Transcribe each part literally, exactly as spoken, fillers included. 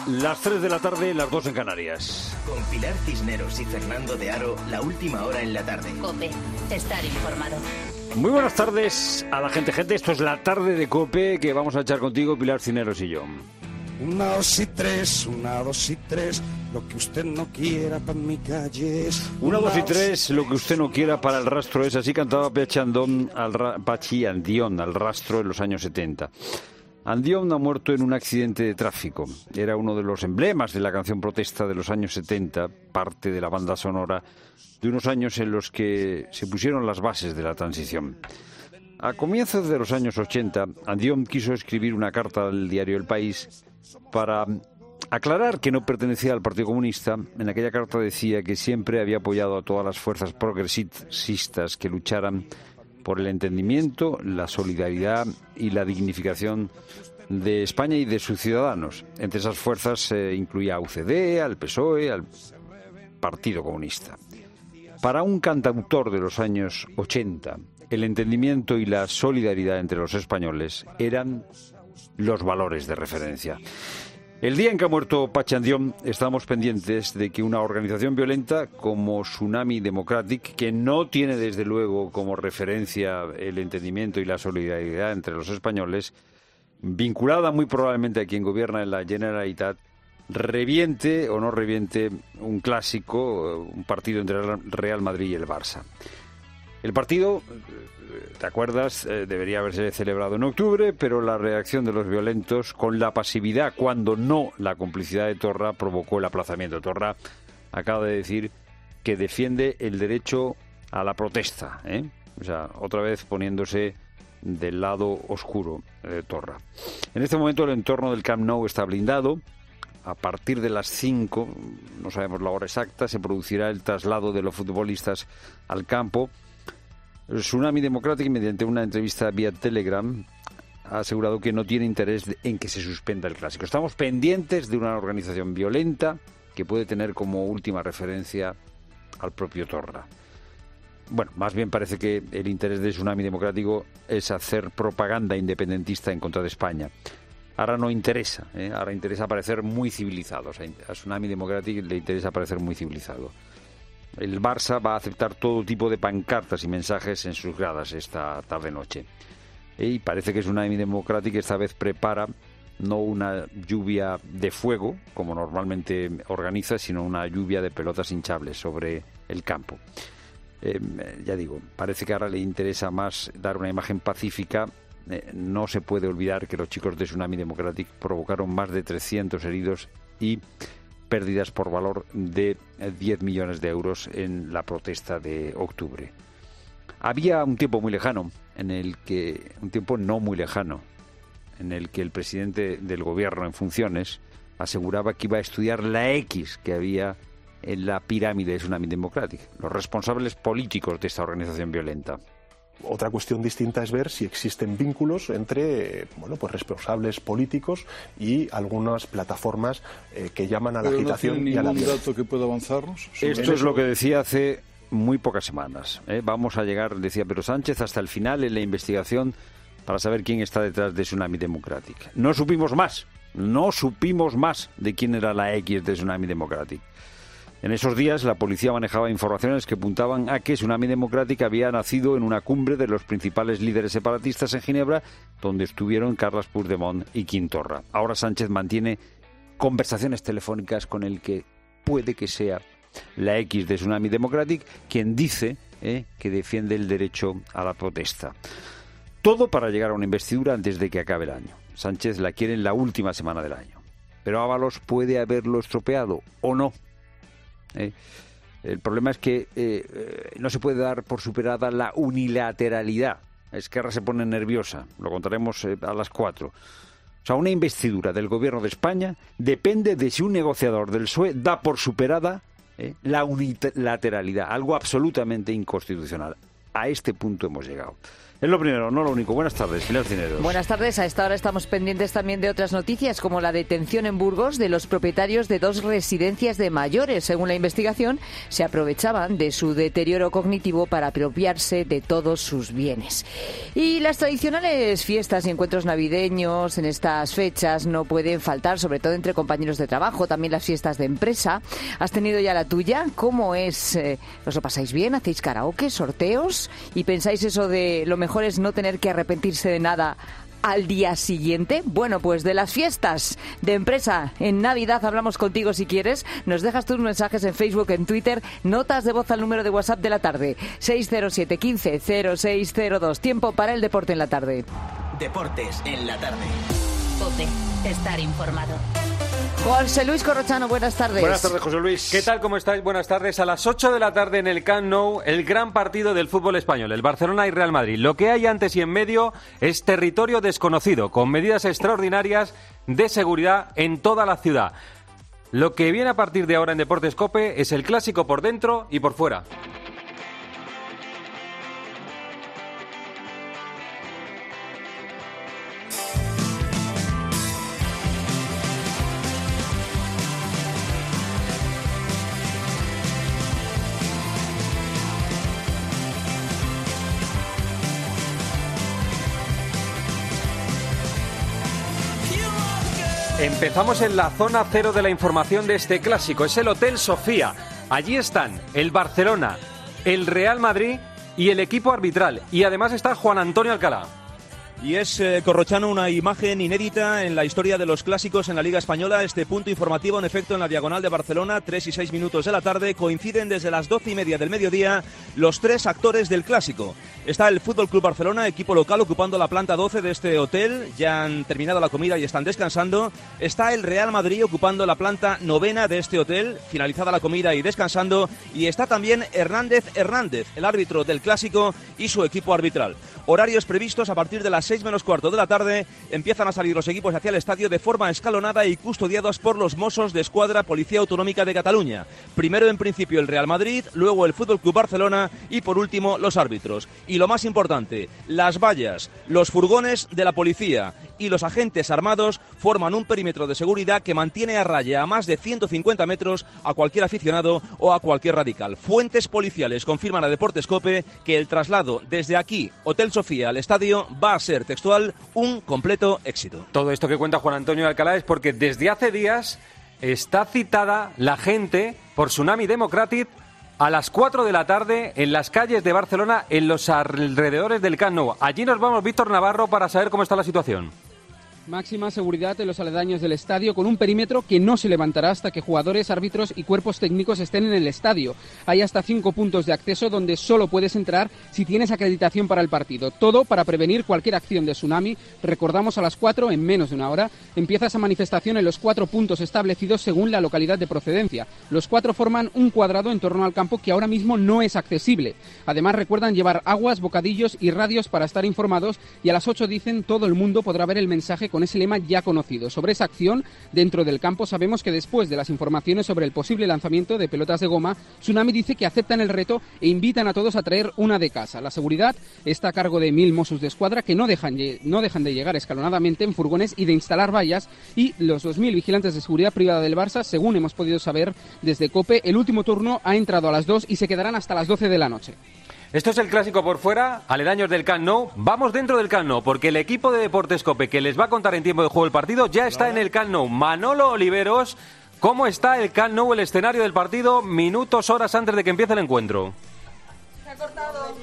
Las tres de la tarde, las dos en Canarias. Con Pilar Cisneros y Fernando de Aro, la última hora en la tarde. COPE, estar informado. Muy buenas tardes a la gente. Gente, esto es la tarde de COPE que vamos a echar contigo, Pilar Cisneros y yo. Una, dos y tres, una, dos y tres, lo que usted no quiera para mi calle es... Una, dos y tres, lo que usted no quiera para el rastro es. Así cantaba Pachi Andión al, ra... Pachi Andión al rastro en los años setenta. Andión ha muerto en un accidente de tráfico. Era uno de los emblemas de la canción protesta de los años setenta, parte de la banda sonora de unos años en los que se pusieron las bases de la transición. A comienzos de los años ochenta, Andión quiso escribir una carta al diario El País para aclarar que no pertenecía al Partido Comunista. En aquella carta decía que siempre había apoyado a todas las fuerzas progresistas que lucharan por el entendimiento, la solidaridad y la dignificación de España y de sus ciudadanos. Entre esas fuerzas se eh, incluía a U C D, al P S O E, al Partido Comunista. Para un cantautor de los años ochenta, el entendimiento y la solidaridad entre los españoles eran los valores de referencia. El día en que ha muerto Pachi Andión, estábamos pendientes de que una organización violenta como Tsunami Democratic, que no tiene desde luego como referencia el entendimiento y la solidaridad entre los españoles, vinculada muy probablemente a quien gobierna en la Generalitat, reviente o no reviente un clásico, un partido entre el Real Madrid y el Barça. El partido, ¿te acuerdas?, eh, debería haberse celebrado en octubre, pero la reacción de los violentos, con la pasividad, cuando no la complicidad de Torra, provocó el aplazamiento. Torra acaba de decir que defiende el derecho a la protesta, ¿eh? O sea, otra vez poniéndose del lado oscuro de Torra. En este momento el entorno del Camp Nou está blindado. A partir de las cinco, no sabemos la hora exacta, se producirá el traslado de los futbolistas al campo. Tsunami Democratic, mediante una entrevista vía Telegram, ha asegurado que no tiene interés en que se suspenda el clásico. Estamos pendientes de una organización violenta que puede tener como última referencia al propio Torra. Bueno, más bien parece que el interés de Tsunami Democrático es hacer propaganda independentista en contra de España. Ahora no interesa, ¿eh? Ahora interesa parecer muy civilizado. O sea, a Tsunami Democratic le interesa parecer muy civilizado. El Barça va a aceptar todo tipo de pancartas y mensajes en sus gradas esta tarde-noche. Y parece que Tsunami Democratic esta vez prepara no una lluvia de fuego, como normalmente organiza, sino una lluvia de pelotas hinchables sobre el campo. Eh, ya digo, parece que ahora le interesa más dar una imagen pacífica. Eh, no se puede olvidar que los chicos de Tsunami Democratic provocaron más de trescientos heridos y pérdidas por valor de diez millones de euros en la protesta de octubre. Había un tiempo muy lejano, en el que un tiempo no muy lejano, en el que el presidente del gobierno en funciones aseguraba que iba a estudiar la X que había en la pirámide de Tsunami Democratic, los responsables políticos de esta organización violenta. Otra cuestión distinta es ver si existen vínculos entre, bueno, pues responsables políticos y algunas plataformas eh, que llaman a la Pero agitación no tiene y a la ningún violencia. dato que pueda avanzarnos. Esto es lo que decía hace muy pocas semanas. ¿eh? Vamos a llegar, decía Pedro Sánchez, hasta el final en la investigación para saber quién está detrás de Tsunami Democratic. No supimos más, no supimos más de quién era la X de Tsunami Democratic. En esos días la policía manejaba informaciones que apuntaban a que Tsunami Democratic había nacido en una cumbre de los principales líderes separatistas en Ginebra, donde estuvieron Carles Puigdemont y Quim Torra. Ahora Sánchez mantiene conversaciones telefónicas con el que puede que sea la X de Tsunami Democratic, quien dice eh, que defiende el derecho a la protesta. Todo para llegar a una investidura antes de que acabe el año. Sánchez la quiere en la última semana del año. Pero Ábalos puede haberlo estropeado, ¿o no? Eh, el problema es que eh, no se puede dar por superada la unilateralidad. Esquerra se pone nerviosa, lo contaremos eh, a las cuatro. O sea, una investidura del gobierno de España depende de si un negociador del P S O E da por superada eh, la unilateralidad, algo absolutamente inconstitucional. A este punto hemos llegado. Es lo primero, no lo único. Buenas tardes, Pilar Cineros. Buenas tardes. A esta hora estamos pendientes también de otras noticias, como la detención en Burgos de los propietarios de dos residencias de mayores. Según la investigación, se aprovechaban de su deterioro cognitivo para apropiarse de todos sus bienes. Y las tradicionales fiestas y encuentros navideños en estas fechas no pueden faltar, sobre todo entre compañeros de trabajo. También las fiestas de empresa. ¿Has tenido ya la tuya? ¿Cómo es? Eh, ¿Os lo pasáis bien? ¿Hacéis karaoke, sorteos? ¿Y pensáis eso de lo mejor es no tener que arrepentirse de nada al día siguiente? Bueno, pues de las fiestas de empresa en Navidad hablamos contigo si quieres. Nos dejas tus mensajes en Facebook, en Twitter, notas de voz al número de WhatsApp de la tarde, seis cero siete, quince, cero seis cero dos. Tiempo para el deporte en la tarde. Deportes en la tarde. COPE. Estar informado. José Luis Corrochano, buenas tardes. Buenas tardes, José Luis. ¿Qué tal? ¿Cómo estáis? Buenas tardes. A las ocho de la tarde en el Camp Nou, el gran partido del fútbol español, el Barcelona y Real Madrid. Lo que hay antes y en medio es territorio desconocido, con medidas extraordinarias de seguridad en toda la ciudad. Lo que viene a partir de ahora en Deportes COPE es el clásico por dentro y por fuera. Empezamos en la zona cero de la información de este clásico. Es el Hotel Sofía. Allí están el Barcelona, el Real Madrid y el equipo arbitral. Y además está Juan Antonio Alcalá. Y es, eh, Corrochano, una imagen inédita en la historia de los clásicos en la Liga Española. Este punto informativo, en efecto, en la diagonal de Barcelona, tres y seis minutos de la tarde, coinciden desde las doce y media del mediodía los tres actores del clásico. Está el Fútbol Club Barcelona, equipo local, ocupando la planta doce de este hotel. Ya han terminado la comida y están descansando. Está el Real Madrid ocupando la planta novena de este hotel, finalizada la comida y descansando. Y está también Hernández Hernández, el árbitro del clásico, y su equipo arbitral. Horarios previstos a partir de las seis menos cuarto de la tarde. Empiezan a salir los equipos hacia el estadio de forma escalonada y custodiados por los Mossos de Escuadra Policía Autonómica de Cataluña. Primero en principio el Real Madrid, luego el Fútbol Club Barcelona y por último los árbitros. Y lo más importante, las vallas, los furgones de la policía y los agentes armados forman un perímetro de seguridad que mantiene a raya a más de ciento cincuenta metros a cualquier aficionado o a cualquier radical. Fuentes policiales confirman a Deportes COPE que el traslado desde aquí, Hotel Sofía, al estadio, va a ser textual un completo éxito. Todo esto que cuenta Juan Antonio Alcalá es porque desde hace días está citada la gente por Tsunami Democratic a las cuatro de la tarde en las calles de Barcelona, en los alrededores del Camp Nou. Allí nos vamos, Víctor Navarro, para saber cómo está la situación. Máxima seguridad en los aledaños del estadio, con un perímetro que no se levantará hasta que jugadores, árbitros y cuerpos técnicos estén en el estadio. Hay hasta cinco puntos de acceso donde solo puedes entrar si tienes acreditación para el partido. Todo para prevenir cualquier acción de tsunami. Recordamos, a las cuatro, en menos de una hora, empieza esa manifestación en los cuatro puntos establecidos según la localidad de procedencia. Los cuatro forman un cuadrado en torno al campo que ahora mismo no es accesible. Además, recuerdan llevar aguas, bocadillos y radios para estar informados, y a las ocho, dicen, todo el mundo podrá ver el mensaje con ese lema ya conocido. Sobre esa acción dentro del campo, sabemos que después de las informaciones sobre el posible lanzamiento de pelotas de goma, Tsunami dice que aceptan el reto e invitan a todos a traer una de casa. La seguridad está a cargo de mil Mossos de Escuadra, que no dejan, no dejan de llegar escalonadamente en furgones y de instalar vallas, y los dos mil vigilantes de seguridad privada del Barça, según hemos podido saber desde COPE. El último turno ha entrado a las dos y se quedarán hasta las doce de la noche. Esto es el clásico por fuera, aledaños del Camp Nou. Vamos dentro del Camp Nou, porque el equipo de Deportes COPE, que les va a contar en tiempo de juego el partido, ya está en el Camp Nou. Manolo Oliveros, ¿cómo está el Camp Nou, el escenario del partido, minutos, horas antes de que empiece el encuentro? Se ha cortado.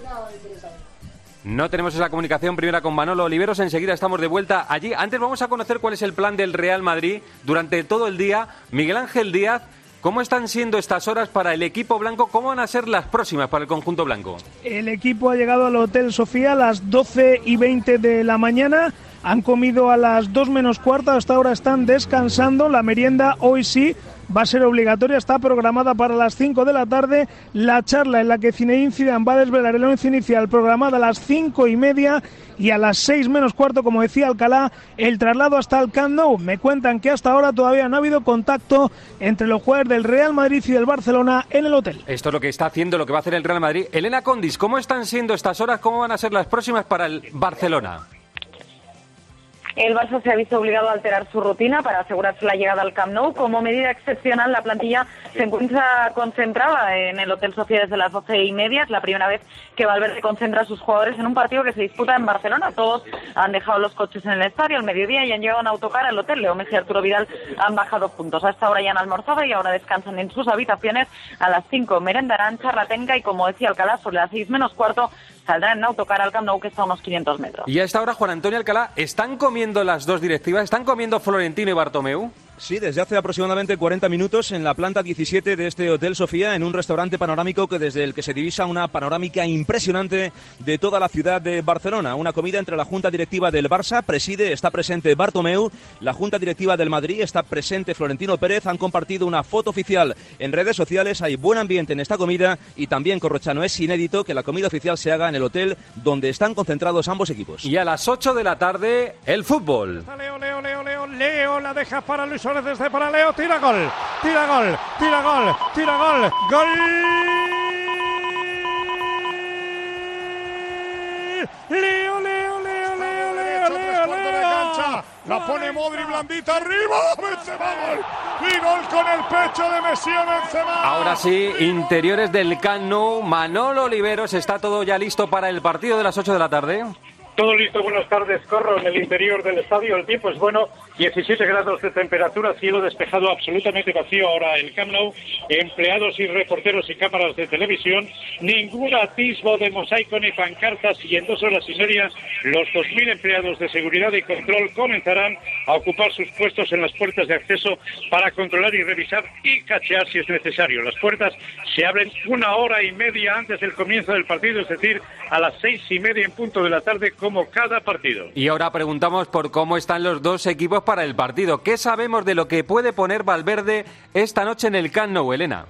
No tenemos esa comunicación primera con Manolo Oliveros, enseguida estamos de vuelta allí. Antes vamos a conocer cuál es el plan del Real Madrid durante todo el día. Miguel Ángel Díaz, ¿cómo están siendo estas horas para el equipo blanco? ¿Cómo van a ser las próximas para el conjunto blanco? El equipo ha llegado al Hotel Sofía a las doce y veinte de la mañana. han comido a las dos menos cuarto, hasta ahora están descansando. La merienda hoy sí va a ser obligatoria, está programada para las cinco de la tarde. La charla en la que Zinedine Zidane va a desvelar el once inicial, programada a las cinco y media, y a las seis menos cuarto, como decía Alcalá, el traslado hasta el Camp Nou. Me cuentan que hasta ahora todavía no ha habido contacto entre los jugadores del Real Madrid y del Barcelona en el hotel. Esto es lo que está haciendo, lo que va a hacer el Real Madrid. Elena Condis, ¿cómo están siendo estas horas? ¿Cómo van a ser las próximas para el Barcelona? El Barça se ha visto obligado a alterar su rutina para asegurarse la llegada al Camp Nou. Como medida excepcional, la plantilla se encuentra concentrada en el Hotel Sofía desde las doce y media. Es la primera vez que Valverde concentra a sus jugadores en un partido que se disputa en Barcelona. Todos han dejado los coches en el estadio al mediodía y han llegado en autocar al hotel. Leo Messi y Arturo Vidal han bajado juntos. A esta hora ya han almorzado y ahora descansan en sus habitaciones. A las cinco merendarán, charla técnica y, como decía Alcalá, sobre las seis menos cuarto saldrán en autocar al Camp Nou, que está a unos quinientos metros. Y a esta hora, Juan Antonio Alcalá, ¿están comiendo las dos directivas? ¿Están comiendo Florentino y Bartomeu? Sí, desde hace aproximadamente cuarenta minutos en la planta diecisiete de este Hotel Sofía, en un restaurante panorámico que desde el que se divisa una panorámica impresionante de toda la ciudad de Barcelona. Una comida entre la Junta Directiva del Barça, preside, está presente Bartomeu, la Junta Directiva del Madrid, está presente Florentino Pérez, han compartido una foto oficial en redes sociales, hay buen ambiente en esta comida y también, Corrochano, es inédito que la comida oficial se haga en el hotel donde están concentrados ambos equipos. Y a las ocho de la tarde, el fútbol. Leo, Leo, Leo, Leo, Leo, la deja para Luis Suárez desde para Leo, tira gol, tira gol, tira gol, tira gol, gol. Leo, Leo, Leo, Leo, Leo, Leo, Leo, Leo. La pone Modri blandita arriba, Benzema gol. Y gol con el pecho de Messi a Benzema. Ahora sí, interiores del Camp Nou, Manolo Oliveros, ¿está todo ya listo para el partido de las ocho de la tarde? Todo listo, buenas tardes, Corro, en el interior del estadio. El tiempo es bueno, diecisiete grados de temperatura, cielo despejado, absolutamente vacío ahora el Camp Nou, empleados y reporteros y cámaras de televisión, ningún atisbo de mosaico ni pancartas, y en dos horas y media los dos mil empleados de seguridad y control comenzarán a ocupar sus puestos en las puertas de acceso para controlar y revisar y cachear si es necesario. Las puertas se abren una hora y media antes del comienzo del partido, es decir, a las seis y media en punto de la tarde, como cada partido. Y ahora preguntamos por cómo están los dos equipos para el partido. ¿Qué sabemos de lo que puede poner Valverde esta noche en el Camp Nou, Elena?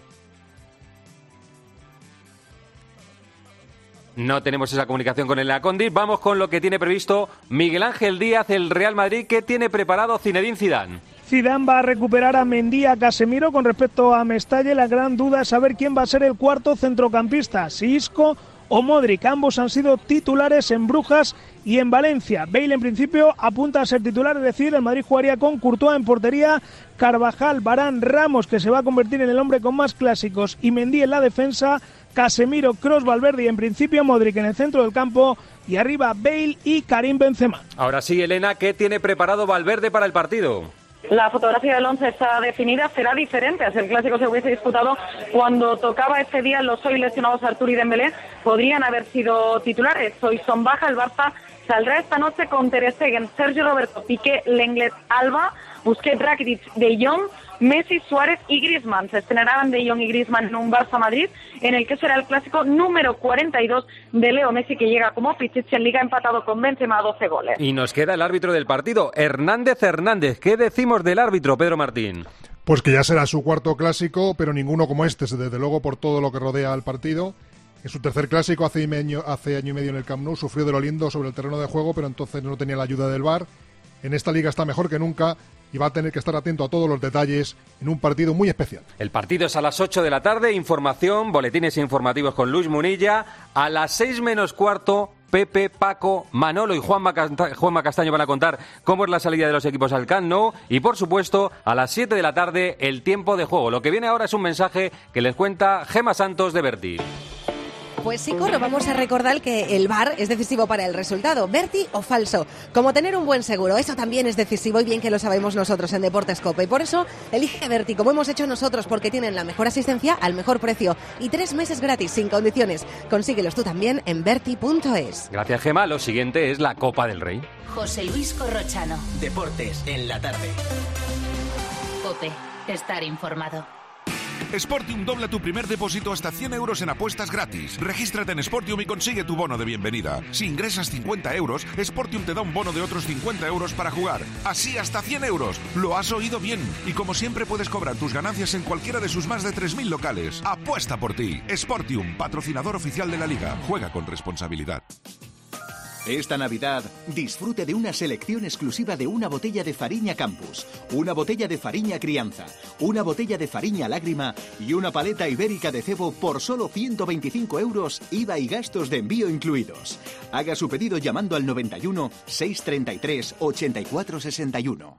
No tenemos esa comunicación con el Condis. Vamos con lo que tiene previsto Miguel Ángel Díaz, el Real Madrid. ¿Qué tiene preparado Zinedine Zidane? Zidane va a recuperar a Mendy, a Casemiro. Con respecto a Mestalla, la gran duda es saber quién va a ser el cuarto centrocampista, si Isco o Modric. Ambos han sido titulares en Brujas y en Valencia. Bale en principio apunta a ser titular, es decir, el Madrid jugaría con Courtois en portería, Carvajal, Varane, Ramos, que se va a convertir en el hombre con más clásicos, y Mendy en la defensa, Casemiro, Kroos, Valverde y en principio Modric en el centro del campo, y arriba Bale y Karim Benzema. Ahora sí, Elena, ¿qué tiene preparado Valverde para el partido? La fotografía del once está definida, será diferente. Así el clásico se hubiese disputado cuando tocaba este día los hoy lesionados Artur y Dembélé. Podrían haber sido titulares. Hoy son baja. El Barça saldrá esta noche con Ter Stegen, Sergio Roberto, Piqué, Lenglet, Alba, Busquets, Rakitic, De Jong, Messi, Suárez y Griezmann. Se estrenarán De Jong y Griezmann en un Barça-Madrid, en el que será el clásico número cuarenta y dos de Leo Messi, que llega como Pichichi en Liga, empatado con Benzema a doce goles. Y nos queda el árbitro del partido, Hernández Hernández. ¿Qué decimos del árbitro, Pedro Martín? Pues que ya será su cuarto clásico, pero ninguno como este, desde luego por todo lo que rodea al partido. En su tercer clásico, hace año, hace año y medio en el Camp Nou, sufrió de lo lindo sobre el terreno de juego, pero entonces no tenía la ayuda del V A R. En esta liga está mejor que nunca y va a tener que estar atento a todos los detalles en un partido muy especial. El partido es a las ocho de la tarde, información, boletines informativos con Luis Munilla. A las seis menos cuarto, Pepe, Paco, Manolo y Juanma Castaño van a contar cómo es la salida de los equipos al Camp Nou. Y por supuesto, a las siete de la tarde, el tiempo de juego. Lo que viene ahora es un mensaje que les cuenta Gema Santos de Berti. Pues sí, Corro, vamos a recordar que el V A R es decisivo para el resultado, Berti o falso. Como tener un buen seguro, eso también es decisivo y bien que lo sabemos nosotros en Deportes Cope. Y por eso elige Berti, como hemos hecho nosotros, porque tienen la mejor asistencia al mejor precio y tres meses gratis sin condiciones. Consíguelos tú también en berti punto es. Gracias, Gema. Lo siguiente es la Copa del Rey. José Luis Corrochano. Deportes en la tarde. Cope, estar informado. Sportium dobla tu primer depósito hasta cien euros en apuestas gratis. Regístrate en Sportium y consigue tu bono de bienvenida. Si ingresas cincuenta euros, Sportium te da un bono de otros cincuenta euros para jugar. Así hasta cien euros. Lo has oído bien. Y como siempre puedes cobrar tus ganancias en cualquiera de sus más de tres mil locales. Apuesta por ti. Sportium, patrocinador oficial de la Liga. Juega con responsabilidad. Esta Navidad, disfrute de una selección exclusiva de una botella de Fariña Campus, una botella de Fariña Crianza, una botella de Fariña Lágrima y una paleta ibérica de cebo por solo ciento veinticinco euros, I V A y gastos de envío incluidos. Haga su pedido llamando al noventa y uno, seiscientos treinta y tres, ochenta y cuatro sesenta y uno.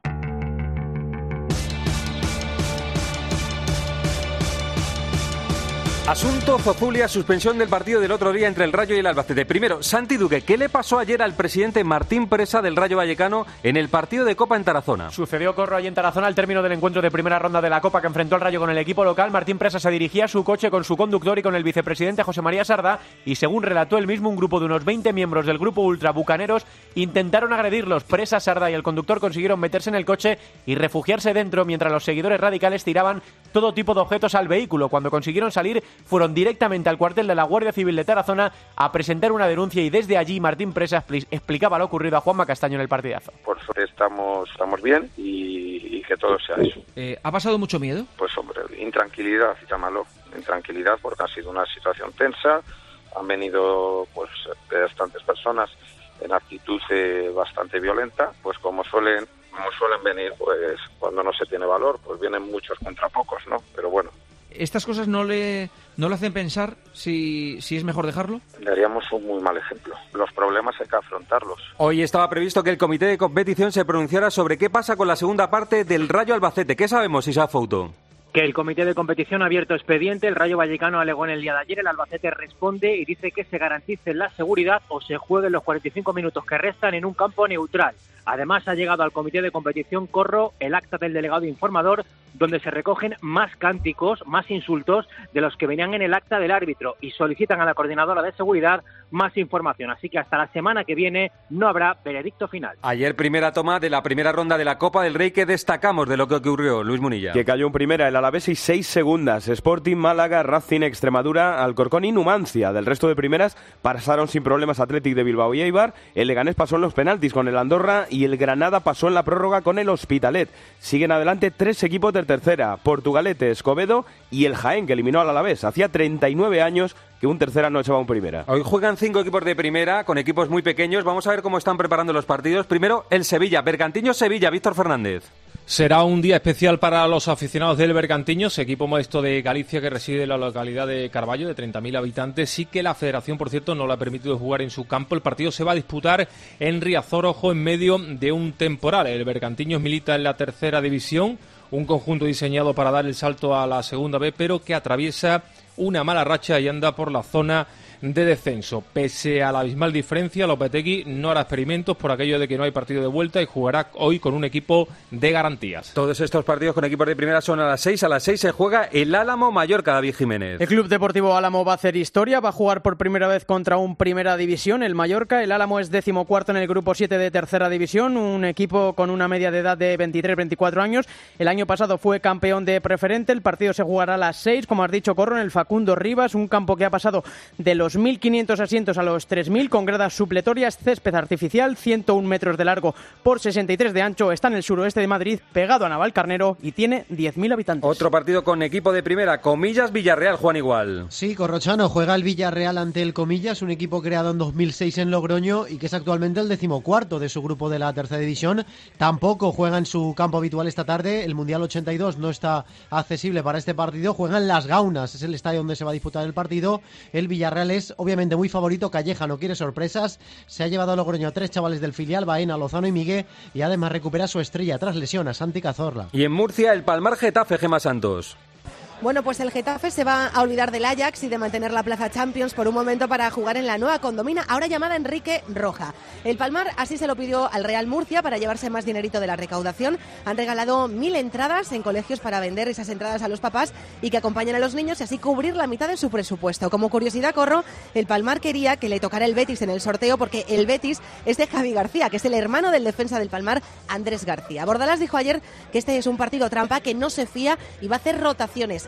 Asunto Zozulia, suspensión del partido del otro día entre el Rayo y el Albacete. Primero, Santi Duque, ¿qué le pasó ayer al presidente Martín Presa del Rayo Vallecano en el partido de Copa en Tarazona? Sucedió, Corro, allí en Tarazona al término del encuentro de primera ronda de la Copa que enfrentó al Rayo con el equipo local. Martín Presa se dirigía a su coche con su conductor y con el vicepresidente José María Sardá y, según relató él mismo, un grupo de unos veinte miembros del grupo ultra bucaneros intentaron agredirlos. Presa, Sardá y el conductor consiguieron meterse en el coche y refugiarse dentro mientras los seguidores radicales tiraban todo tipo de objetos al vehículo. Cuando consiguieron salir, fueron directamente al cuartel de la Guardia Civil de Tarazona a presentar una denuncia y desde allí Martín Presa expli- explicaba lo ocurrido a Juanma Castaño en el partidazo. Por suerte estamos, estamos bien y, y que todo sea eso. Eh, ¿Ha pasado mucho miedo? Pues hombre, intranquilidad, llámalo, intranquilidad porque ha sido una situación tensa, han venido pues bastantes personas en actitud eh, bastante violenta, pues como suelen como suelen venir, pues cuando no se tiene valor, pues vienen muchos contra pocos, ¿no? Pero bueno. ¿Estas cosas no le no le hacen pensar si, si es mejor dejarlo? Daríamos un muy mal ejemplo. Los problemas hay que afrontarlos. Hoy estaba previsto que el comité de competición se pronunciara sobre qué pasa con la segunda parte del Rayo Albacete. ¿Qué sabemos, Isaac Fouto? Que el comité de competición ha abierto expediente, el Rayo Vallecano alegó en el día de ayer, el Albacete responde y dice que se garantice la seguridad o se jueguen los cuarenta y cinco minutos que restan en un campo neutral. Además, ha llegado al comité de competición, Corro, el acta del delegado informador, donde se recogen más cánticos, más insultos de los que venían en el acta del árbitro y solicitan a la coordinadora de seguridad más información. Así que hasta la semana que viene no habrá veredicto final. Ayer primera toma de la primera ronda de la Copa del Rey. ¿Qué destacamos de lo que ocurrió, Luis Munilla? Que cayó en primera el Alavés y seis segundas. Sporting, Málaga, Racing, Extremadura, Alcorcón y Numancia. Del resto de primeras pasaron sin problemas Athletic de Bilbao y Eibar. El Leganés pasó en los penaltis con el Andorra y el Granada pasó en la prórroga con el Hospitalet. Siguen adelante tres equipos de tercera, Portugalete, Escobedo y el Jaén, que eliminó al Alavés. Hacía treinta y nueve años que un tercera no echaba un primera. Hoy juegan cinco equipos de primera, con equipos muy pequeños. Vamos a ver cómo están preparando los partidos. Primero, el Sevilla, Bergantiños-Sevilla, Víctor Fernández. Será un día especial para los aficionados del Bergantiños, equipo modesto de Galicia que reside en la localidad de Carballo, de treinta mil habitantes. Sí que la federación, por cierto, no le ha permitido jugar en su campo. El partido se va a disputar en Riazor, ojo, en medio de un temporal. El Bergantiños milita en la tercera división, un conjunto diseñado para dar el salto a la segunda B, pero que atraviesa una mala racha y anda por la zona de descenso. Pese a la abismal diferencia, Lopetegui no hará experimentos por aquello de que no hay partido de vuelta y jugará hoy con un equipo de garantías. Todos estos partidos con equipos de primera son a las seis. A las seis se juega el Álamo Mallorca, David Jiménez. El Club Deportivo Álamo va a hacer historia, va a jugar por primera vez contra un Primera División, el Mallorca. El Álamo es decimocuarto en el grupo siete de Tercera División, un equipo con una media de edad de veintitrés veinticuatro años. El año pasado fue campeón de preferente. El partido se jugará a las seis, como has dicho, Corro, en el Facundo Rivas, un campo que ha pasado de los mil quinientos asientos a los tres mil, con gradas supletorias, césped artificial, ciento un metros de largo por sesenta y tres de ancho. Está en el suroeste de Madrid, pegado a Navalcarnero, y tiene diez mil habitantes. Otro partido con equipo de primera, Comillas Villarreal, Juan Igual. Sí, Corrochano, juega el Villarreal ante el Comillas, un equipo creado en dos mil seis en Logroño y que es actualmente el decimocuarto de su grupo de la tercera división. Tampoco juega en su campo habitual esta tarde, el Mundial ochenta y dos no está accesible para este partido. Juega en Las Gaunas, es el estadio donde se va a disputar el partido. El Villarreal es obviamente muy favorito. Calleja no quiere sorpresas, se ha llevado a Logroño a tres chavales del filial, Baena, Lozano y Miguel, y además recupera su estrella tras lesión, a Santi Cazorla. Y en Murcia, el Palmar Getafe, Gemma Santos. Bueno, pues el Getafe se va a olvidar del Ajax y de mantener la plaza Champions por un momento para jugar en la nueva condomina, ahora llamada Enrique Roja. El Palmar así se lo pidió al Real Murcia para llevarse más dinerito de la recaudación. Han regalado mil entradas en colegios para vender esas entradas a los papás y que acompañen a los niños y así cubrir la mitad de su presupuesto. Como curiosidad, Corro, el Palmar quería que le tocara el Betis en el sorteo porque el Betis es de Javi García, que es el hermano del defensa del Palmar, Andrés García. Bordalás dijo ayer que este es un partido trampa, que no se fía y va a hacer rotaciones.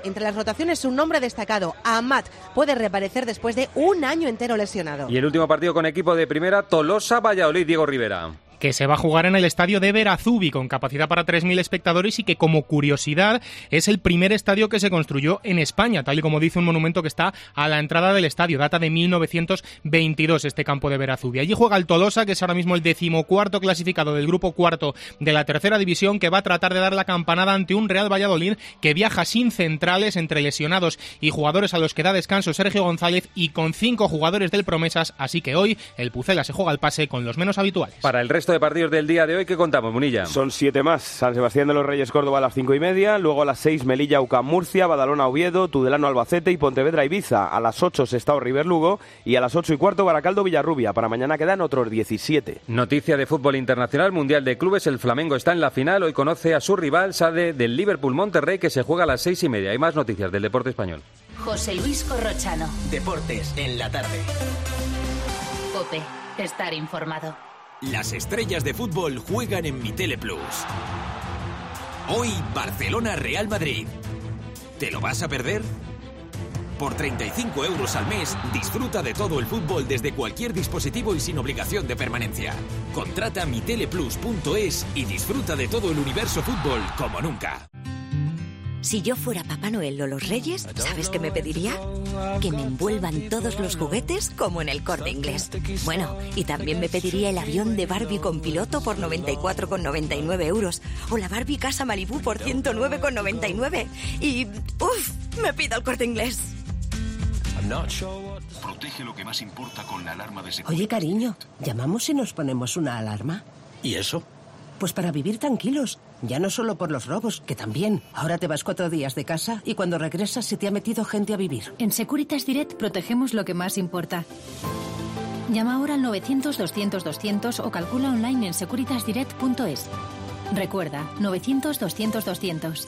Entre las rotaciones, un nombre destacado, Amat, puede reaparecer después de un año entero lesionado. Y el último partido con equipo de primera, Tolosa-Valladolid, Diego Rivera. Que se va a jugar en el estadio de Verazubi, con capacidad para tres mil espectadores, y que, como curiosidad, es el primer estadio que se construyó en España, tal y como dice un monumento que está a la entrada del estadio. Data de mil novecientos veintidós este campo de Verazubi. Allí juega el Tolosa, que es ahora mismo el decimocuarto clasificado del grupo cuarto de la tercera división, que va a tratar de dar la campanada ante un Real Valladolid que viaja sin centrales, entre lesionados y jugadores a los que da descanso Sergio González, y con cinco jugadores del Promesas, así que hoy el Pucela se juega el pase con los menos habituales. Para el resto de partidos del día de hoy, ¿qué contamos, Munilla? Son siete más. San Sebastián de los Reyes Córdoba a las cinco y media, luego a las seis Melilla UCAM Murcia, Badalona Oviedo, Tudelano Albacete y Pontevedra Ibiza. A las ocho Sestao River Lugo y a las ocho y cuarto Baracaldo Villarrubia. Para mañana quedan otros diecisiete. Noticia de fútbol internacional, Mundial de Clubes, el Flamengo está en la final, hoy conoce a su rival, sale del Liverpool Monterrey, que se juega a las seis y media. Hay más noticias del deporte español. José Luis Corrochano. Deportes en la tarde. COPE, estar informado. Las estrellas de fútbol juegan en Mi Tele Plus. Hoy, Barcelona-Real Madrid. ¿Te lo vas a perder? Por treinta y cinco euros al mes, disfruta de todo el fútbol desde cualquier dispositivo y sin obligación de permanencia. Contrata mi teleplus punto es y disfruta de todo el universo fútbol como nunca. Si yo fuera Papá Noel o los Reyes, ¿sabes qué me pediría? Que me envuelvan todos los juguetes como en el Corte Inglés. Bueno, y también me pediría el avión de Barbie con piloto por noventa y cuatro con noventa y nueve euros. O la Barbie Casa Malibú por ciento nueve con noventa y nueve. Y, uff, me pido el Corte Inglés. Protege lo que más importa con la alarma de seguridad. Oye, cariño, ¿llamamos y nos ponemos una alarma? ¿Y eso? Pues para vivir tranquilos, ya no solo por los robos, que también. Ahora te vas cuatro días de casa y cuando regresas se te ha metido gente a vivir. En Securitas Direct protegemos lo que más importa. Llama ahora al novecientos doscientos doscientos o calcula online en securitas direct punto es. Recuerda, novecientos doscientos doscientos.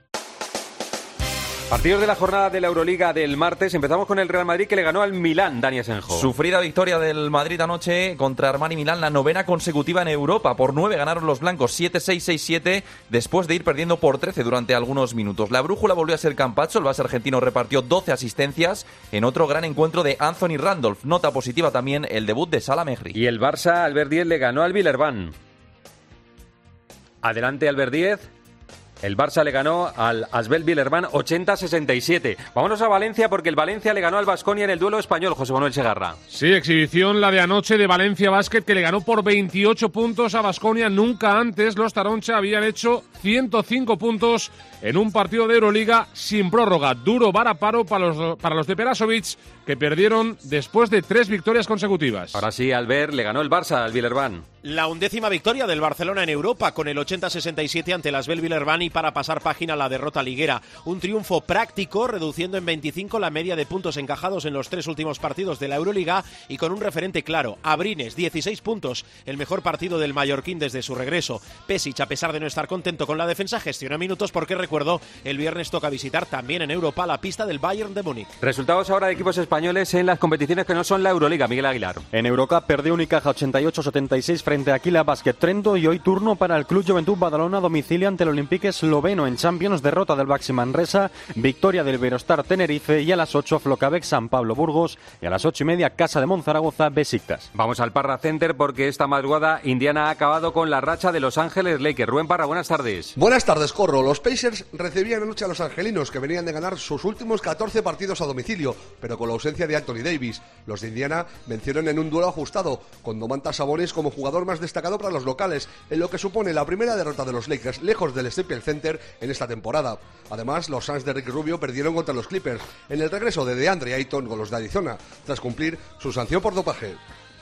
Partidos de la jornada de la Euroliga del martes. Empezamos con el Real Madrid, que le ganó al Milán, Dani Asenjo. Sufrida victoria del Madrid anoche contra Armani Milán, la novena consecutiva en Europa. Por nueve ganaron los blancos, siete seis, seis siete, después de ir perdiendo por trece durante algunos minutos. La brújula volvió a ser Campazzo, el base argentino repartió doce asistencias en otro gran encuentro de Anthony Randolph. Nota positiva también el debut de Salah Mehri. Y el Barça, Albert Díez, le ganó al Villerban. Adelante, Albert Díez. El Barça le ganó al Asbel Villerban ochenta a sesenta y siete. Vámonos a Valencia, porque el Valencia le ganó al Baskonia en el duelo español, José Manuel Segarra. Sí, exhibición la de anoche de Valencia Basket, que le ganó por veintiocho puntos a Baskonia. Nunca antes los Taroncha habían hecho ciento cinco puntos en un partido de Euroliga sin prórroga. Duro varaparo para los, para los de Perasovic, que perdieron después de tres victorias consecutivas. Ahora sí, Albert, le ganó el Barça al Villerban. La undécima victoria del Barcelona en Europa, con el ochenta a sesenta y siete ante el Asbel Villerban, y para pasar página la derrota liguera. Un triunfo práctico, reduciendo en veinticinco la media de puntos encajados en los tres últimos partidos de la Euroliga, y con un referente claro, Abrines, dieciséis puntos, el mejor partido del mallorquín desde su regreso. Pesic, a pesar de no estar contento con la defensa, gestiona minutos porque, recuerdo, el viernes toca visitar también en Europa la pista del Bayern de Múnich. Resultados ahora de equipos españoles en las competiciones que no son la Euroliga, Miguel Aguilar. En Eurocup perdió Unicaja ochenta y ocho a setenta y seis frente a Aquila Basket Trento, y hoy turno para el Club Juventud Badalona a domicilio ante el Olympique esloveno. En Champions, derrota del Baxi Manresa, victoria del Iberostar Tenerife, y a las ocho Flocabec San Pablo Burgos, y a las ocho y media Casa de Monzaragoza Besiktas. Vamos al Parra Center, porque esta madrugada Indiana ha acabado con la racha de Los Ángeles Lakers. Rubén Parra, buenas tardes. Buenas tardes, Corro. Los Pacers recibían anoche a los angelinos, que venían de ganar sus últimos catorce partidos a domicilio, pero con la ausencia de Anthony Davis. Los de Indiana vencieron en un duelo ajustado, con Domantas Sabonis como jugador más destacado para los locales, en lo que supone la primera derrota de los Lakers lejos del Staples Center en esta temporada. Además, los Suns de Rick Rubio perdieron contra los Clippers en el regreso de DeAndre Ayton con los de Arizona, tras cumplir su sanción por dopaje.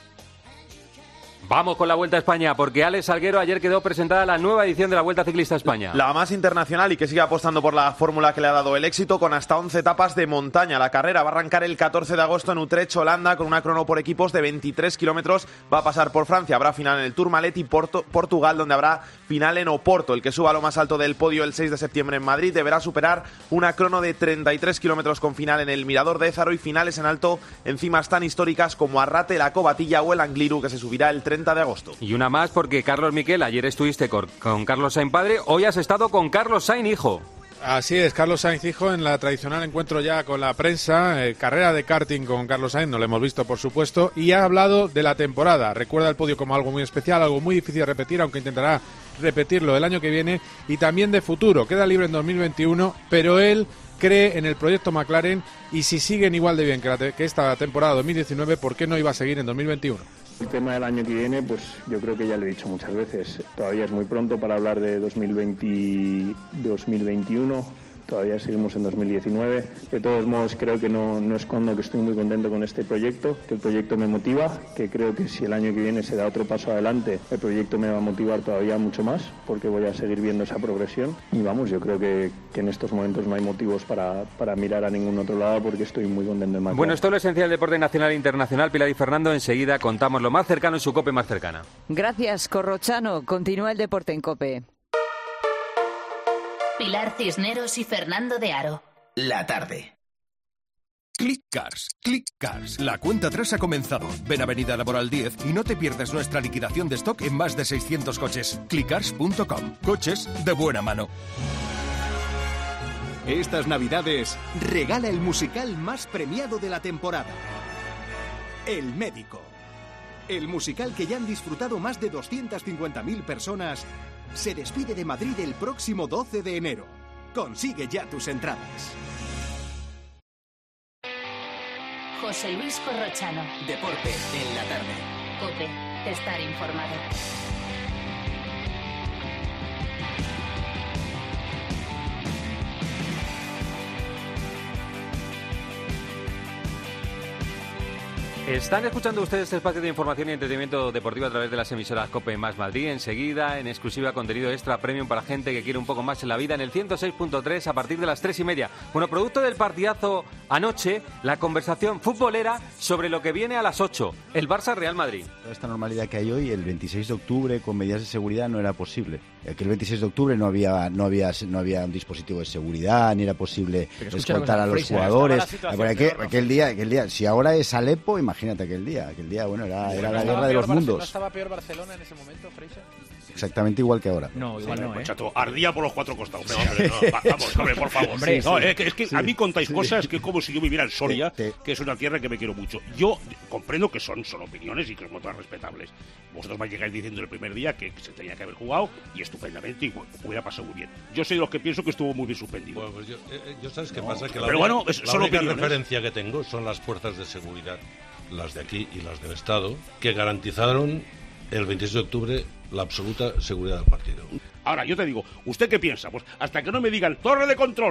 Vamos con la Vuelta a España, porque Alex Salguero ayer quedó presentada la nueva edición de la Vuelta Ciclista a España. La más internacional, y que sigue apostando por la fórmula que le ha dado el éxito, con hasta once etapas de montaña. La carrera va a arrancar el catorce de agosto en Utrecht, Holanda, con una crono por equipos de veintitrés kilómetros. Va a pasar por Francia, habrá final en el Tourmalet, y Porto, Portugal, donde habrá final en Oporto. El que suba a lo más alto del podio el seis de septiembre en Madrid deberá superar una crono de treinta y tres kilómetros con final en el Mirador de Ézaro, y finales en alto en cimas tan históricas como Arrate, la Covatilla o el Angliru, que se subirá el treinta de agosto. Y una más, porque Carlos Miquel, ayer estuviste con, con Carlos Sainz padre, hoy has estado con Carlos Sainz hijo. Así es, Carlos Sainz hijo en la tradicional encuentro ya con la prensa, eh, carrera de karting con Carlos Sainz, no lo hemos visto por supuesto, y ha hablado de la temporada. Recuerda el podio como algo muy especial, algo muy difícil de repetir, aunque intentará repetirlo el año que viene, y también de futuro. Queda libre en dos mil veintiuno, pero él cree en el proyecto McLaren y si siguen igual de bien que, la te- que esta temporada dos mil diecinueve, ¿por qué no iba a seguir en dos mil veintiuno? El tema del año que viene, pues yo creo que ya lo he dicho muchas veces. Todavía es muy pronto para hablar de dos mil veinte, dos mil veintiuno. Todavía seguimos en dos mil diecinueve. De todos modos, creo que no, no escondo que estoy muy contento con este proyecto, que el proyecto me motiva, que creo que si el año que viene se da otro paso adelante, el proyecto me va a motivar todavía mucho más, porque voy a seguir viendo esa progresión. Y vamos, yo creo que, que en estos momentos no hay motivos para, para mirar a ningún otro lado, porque estoy muy contento en McLaren. Bueno, esto es lo esencial del deporte nacional e internacional. Pilar y Fernando, enseguida contamos lo más cercano en su COPE más cercana. Gracias, Corrochano. Continúa el deporte en COPE. Pilar Cisneros y Fernando de Aro. La tarde. Click Cars, Click Cars. La cuenta atrás ha comenzado. Ven a Avenida Laboral diez y no te pierdas nuestra liquidación de stock en más de seiscientos coches. click cars punto com. Coches de buena mano. Estas Navidades, regala el musical más premiado de la temporada. El Médico. El musical que ya han disfrutado más de doscientas cincuenta mil personas se despide de Madrid el próximo doce de enero. Consigue ya tus entradas. José Luis Corrochano. Deporte en la tarde. COPE. Estar informado. Están escuchando ustedes este espacio de información y entretenimiento deportivo a través de las emisoras COPE más Madrid. Enseguida, en exclusiva, contenido extra premium para gente que quiere un poco más en la vida en el ciento seis punto tres a partir de las tres y media. Bueno, producto del partidazo anoche, la conversación futbolera sobre lo que viene a las ocho, el Barça-Real Madrid. Toda esta normalidad que hay hoy, el veintiséis de octubre, con medidas de seguridad, no era posible. Aquel veintiséis de octubre no había no había no había un dispositivo de seguridad, ni era posible escoltar a los jugadores. Aquel, aquel día, aquel día, si ahora es Alepo, imagínate aquel día. Aquel día, bueno, era, era la guerra de los mundos. ¿No estaba peor Barcelona en ese momento, Freixa? Exactamente igual que ahora. No, igual no, ¿eh? Chato, ardía por los cuatro costados. No, hombre, no, va, vamos, hombre, por favor. Hombre, no, sí, es que, es que sí, a mí contáis sí, cosas que es como si yo viviera en Soria, te, te... que es una tierra que me quiero mucho. Yo comprendo que son, son opiniones y que son todas respetables. Vosotros vais a llegar diciendo el primer día que se tenía que haber jugado y estupendamente y bueno, hubiera pasado muy bien. Yo soy de los que pienso que estuvo muy bien suspendido. Bueno, pues yo, eh, yo sabes qué no, pasa, que la, pero bueno, es, la son única opiniones. referencia que tengo son las fuerzas de seguridad, las de aquí y las del Estado, que garantizaron el veintiséis de octubre la absoluta seguridad del partido. Ahora, yo te digo, ¿usted qué piensa? Pues hasta que no me digan torre de control,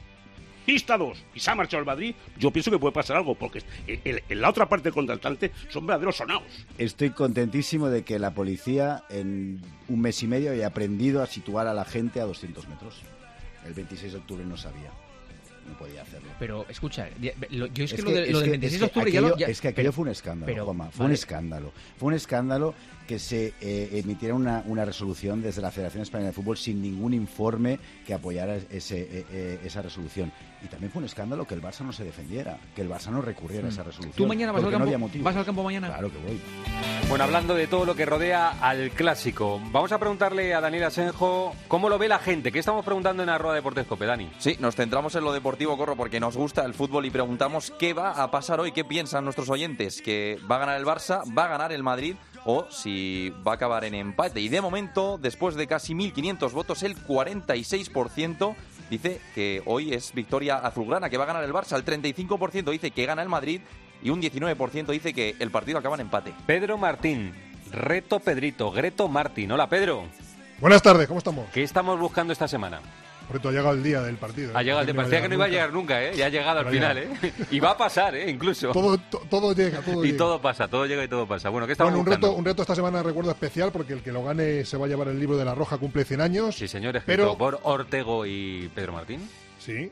pista dos, y se ha marchado el Madrid, yo pienso que puede pasar algo, porque en, en la otra parte del contratante son verdaderos sonaos. Estoy contentísimo de que la policía en un mes y medio haya aprendido a situar a la gente a doscientos metros. El veintiséis de octubre no sabía. No podía hacerlo. Pero, escucha, yo es que, es que que lo, de, es lo del que, veintiséis es de octubre aquello, ya lo... Ya, es que aquello pero, fue un escándalo, pero, Juanma, fue vale. un escándalo. Fue un escándalo que se eh, emitiera una, una resolución desde la Federación Española de Fútbol sin ningún informe que apoyara ese, eh, eh, esa resolución. Y también fue un escándalo que el Barça no se defendiera, que el Barça no recurriera a esa resolución. ¿Tú mañana vas al, campo, no vas al campo mañana? Claro que voy. Bueno, hablando de todo lo que rodea al Clásico, vamos a preguntarle a Daniel Asenjo cómo lo ve la gente. ¿Qué estamos preguntando en arroba Deportes Cope, Dani? Sí, nos centramos en lo deportivo, Corro, porque nos gusta el fútbol y preguntamos qué va a pasar hoy, qué piensan nuestros oyentes, que va a ganar el Barça, va a ganar el Madrid o si va a acabar en empate. Y de momento, después de casi mil quinientos votos, el cuarenta y seis por ciento dice que hoy es victoria azulgrana, que va a ganar el Barça, el treinta y cinco por ciento dice que gana el Madrid y un diecinueve por ciento dice que el partido acaba en empate. Pedro Martín, Reto Pedrito, Greto Martín. Hola, Pedro. Buenas tardes, ¿cómo estamos? ¿Qué estamos buscando esta semana? Reto, ha llegado el día del partido. ¿eh? Ha llegado el día, parecía que no iba a llegar nunca, ¿eh? Ya ha llegado al final, ¿eh? Y va a pasar, ¿eh? Incluso. Todo, to, todo llega, todo y llega. Y todo pasa, todo llega y todo pasa. Bueno, ¿qué estamos bueno, un buscando? reto, un reto esta semana, recuerdo, especial, porque el que lo gane se va a llevar el libro de La Roja, cumple cien años. Sí, señor, escrito pero... por Ortego y Pedro Martín. Sí,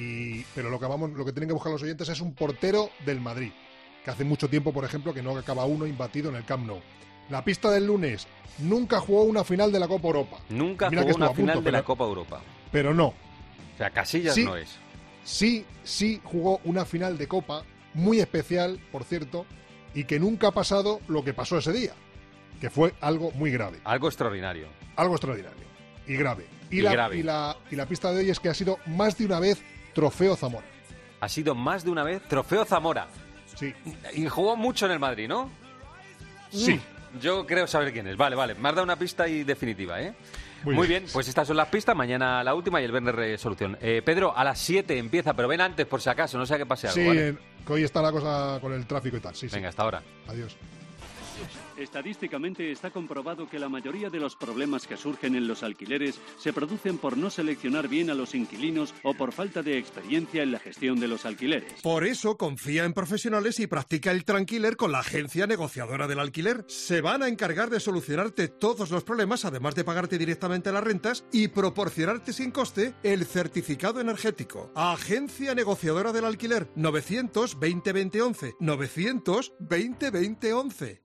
y pero lo que, vamos, lo que tienen que buscar los oyentes es un portero del Madrid, que hace mucho tiempo, por ejemplo, que no acaba uno imbatido en el Camp Nou. La pista del lunes, nunca jugó una final de la Copa Europa. Nunca Mira jugó una punto, final de pero, la Copa Europa. Pero no. O sea, Casillas sí, no es. Sí, sí jugó una final de Copa, muy especial, por cierto, y que nunca ha pasado lo que pasó ese día, que fue algo muy grave. Algo extraordinario. Algo extraordinario y grave. Y, y, la, grave. Y, la, y la pista de hoy es que ha sido más de una vez Trofeo Zamora. Ha sido más de una vez Trofeo Zamora. Sí. Y jugó mucho en el Madrid, ¿no? Sí. Yo creo saber quién es. Vale, vale. Me has dado una pista y definitiva, ¿eh? Muy, Muy bien. bien. Pues estas son las pistas. Mañana la última y el viernes resolución. Eh, Pedro, a las siete empieza, pero ven antes por si acaso, no sea que pase algo. Sí, ¿vale? que hoy está la cosa con el tráfico y tal. Sí, Venga, sí. hasta ahora. Adiós. Estadísticamente está comprobado que la mayoría de los problemas que surgen en los alquileres se producen por no seleccionar bien a los inquilinos o por falta de experiencia en la gestión de los alquileres. Por eso confía en profesionales y practica el Tranquiler con la agencia negociadora del alquiler. Se van a encargar de solucionarte todos los problemas, además de pagarte directamente las rentas y proporcionarte sin coste el certificado energético. Agencia negociadora del alquiler novecientos veinte veinte once novecientos veinte veinte once.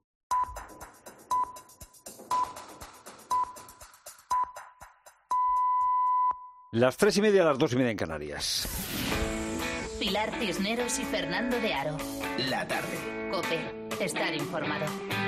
Las tres y media, las dos y media en Canarias. Pilar Cisneros y Fernando de Aro. La tarde. COPE. Estar informado.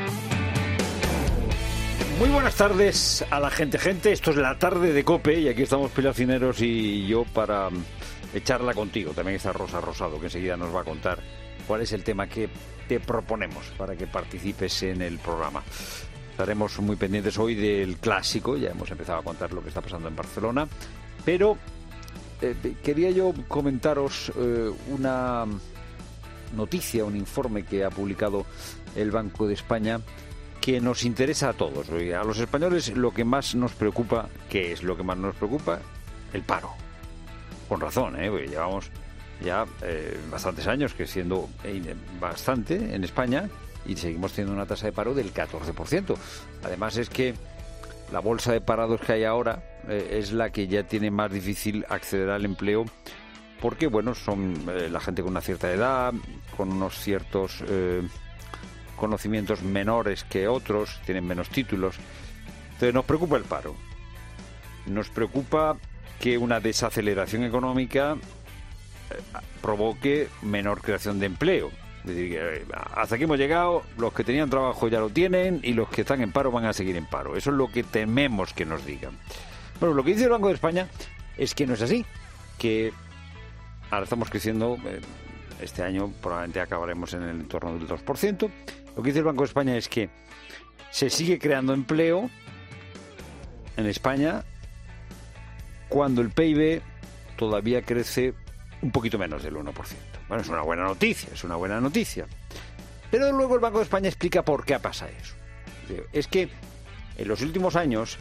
Muy buenas tardes a la gente, gente. Esto es la tarde de COPE y aquí estamos Pilar Cisneros y yo para echarla contigo. También está Rosa Rosado, que enseguida nos va a contar cuál es el tema que te proponemos para que participes en el programa. Estaremos muy pendientes hoy del clásico. Ya hemos empezado a contar lo que está pasando en Barcelona. Pero eh, quería yo comentaros eh, una noticia, un informe que ha publicado el Banco de España que nos interesa a todos. A los españoles lo que más nos preocupa, ¿qué es lo que más nos preocupa? El paro. Con razón, ¿eh? Porque llevamos ya eh, bastantes años creciendo eh, bastante en España y seguimos teniendo una tasa de paro del catorce por ciento. Además es que la bolsa de parados que hay ahora eh, es la que ya tiene más difícil acceder al empleo porque, bueno, son eh, la gente con una cierta edad, con unos ciertos eh, conocimientos menores que otros, tienen menos títulos. Entonces nos preocupa el paro. Nos preocupa que una desaceleración económica eh, provoque menor creación de empleo. Es decir, que hasta aquí hemos llegado, los que tenían trabajo ya lo tienen y los que están en paro van a seguir en paro. Eso es lo que tememos que nos digan. Bueno, lo que dice el Banco de España es que no es así, que ahora estamos creciendo, eh, este año probablemente acabaremos en el entorno del dos por ciento. Lo que dice el Banco de España es que se sigue creando empleo en España cuando el P I B todavía crece un poquito menos del uno por ciento. Bueno, es una buena noticia, es una buena noticia. Pero luego el Banco de España explica por qué pasa eso. Es que en los últimos años,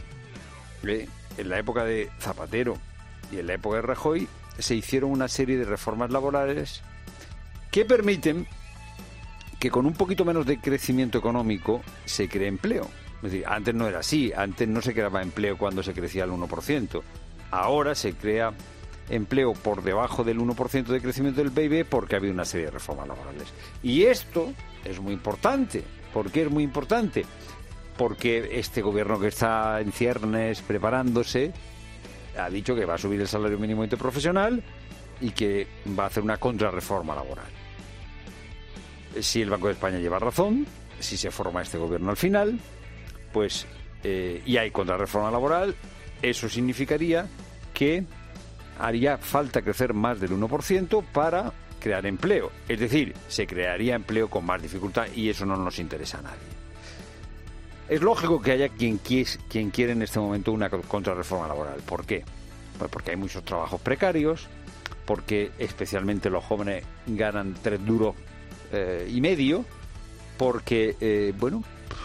en la época de Zapatero y en la época de Rajoy, se hicieron una serie de reformas laborales que permiten que con un poquito menos de crecimiento económico se cree empleo. Es decir, antes no era así, antes no se creaba empleo cuando se crecía el uno por ciento. Ahora se crea empleo por debajo del uno por ciento de crecimiento del P I B porque ha habido una serie de reformas laborales. Y esto es muy importante. ¿Por qué es muy importante? Porque este gobierno que está en ciernes preparándose ha dicho que va a subir el salario mínimo interprofesional y que va a hacer una contrarreforma laboral. Si el Banco de España lleva razón, si se forma este gobierno al final, pues eh, y hay contrarreforma laboral, eso significaría que haría falta crecer más del uno por ciento para crear empleo. Es decir, se crearía empleo con más dificultad y eso no nos interesa a nadie. Es lógico que haya quien, quies, quien quiere en este momento una contrarreforma laboral. ¿Por qué? Pues porque hay muchos trabajos precarios, porque especialmente los jóvenes ganan tres duros eh, y medio, porque, eh, bueno,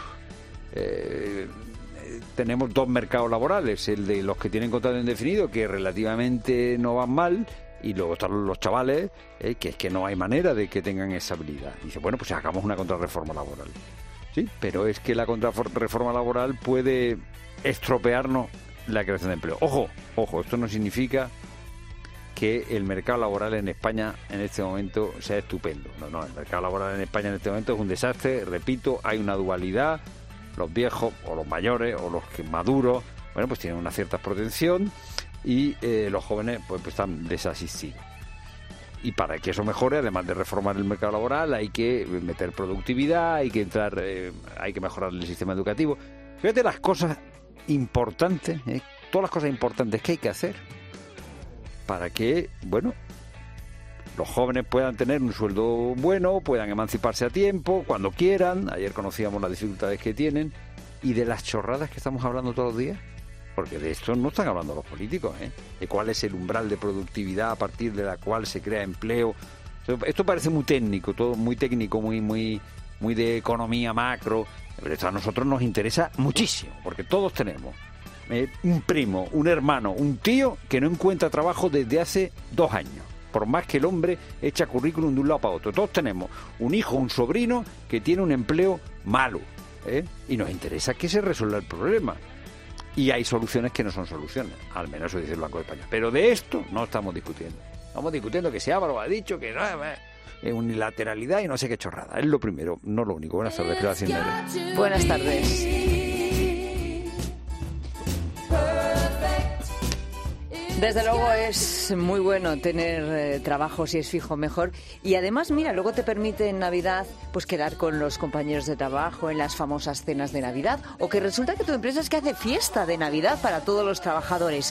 eh, tenemos dos mercados laborales, el de los que tienen contrato indefinido, que relativamente no van mal, y luego están los chavales, eh, que es que no hay manera de que tengan estabilidad. Y dice, bueno, pues hagamos una contrarreforma laboral. Sí, pero es que la contrarreforma laboral puede estropearnos la creación de empleo. Ojo, ojo, esto no significa que el mercado laboral en España en este momento sea estupendo. No, no, el mercado laboral en España en este momento es un desastre, repito, hay una dualidad. Los viejos o los mayores o los que maduros, bueno, pues tienen una cierta protección y eh, los jóvenes pues, pues están desasistidos. Y para que eso mejore, además de reformar el mercado laboral, hay que meter productividad, hay que entrar, eh, hay que mejorar el sistema educativo. Fíjate las cosas importantes, eh, todas las cosas importantes que hay que hacer para que, bueno, los jóvenes puedan tener un sueldo bueno, puedan emanciparse a tiempo, cuando quieran. Ayer conocíamos las dificultades que tienen. Y de las chorradas que estamos hablando todos los días, porque de esto no están hablando los políticos, ¿eh? De cuál es el umbral de productividad a partir de la cual se crea empleo. Esto parece muy técnico, todo muy técnico, muy muy muy de economía macro, pero esto a nosotros nos interesa muchísimo, porque todos tenemos eh, un primo, un hermano, un tío que no encuentra trabajo desde hace dos años. Por más que el hombre echa currículum de un lado para otro. Todos tenemos un hijo, un sobrino que tiene un empleo malo, ¿eh? Y nos interesa que se resuelva el problema. Y hay soluciones que no son soluciones, al menos eso dice el Banco de España. Pero de esto no estamos discutiendo. Estamos discutiendo que si Álvaro ha dicho que no es unilateralidad y no sé qué chorrada. Es lo primero, no lo único. Buenas tardes, Pilar Cisneros. Buenas tardes. Desde luego es muy bueno tener eh, trabajo, si es fijo mejor, y además mira, luego te permite en Navidad pues quedar con los compañeros de trabajo en las famosas cenas de Navidad, o que resulta que tu empresa es que hace fiesta de Navidad para todos los trabajadores.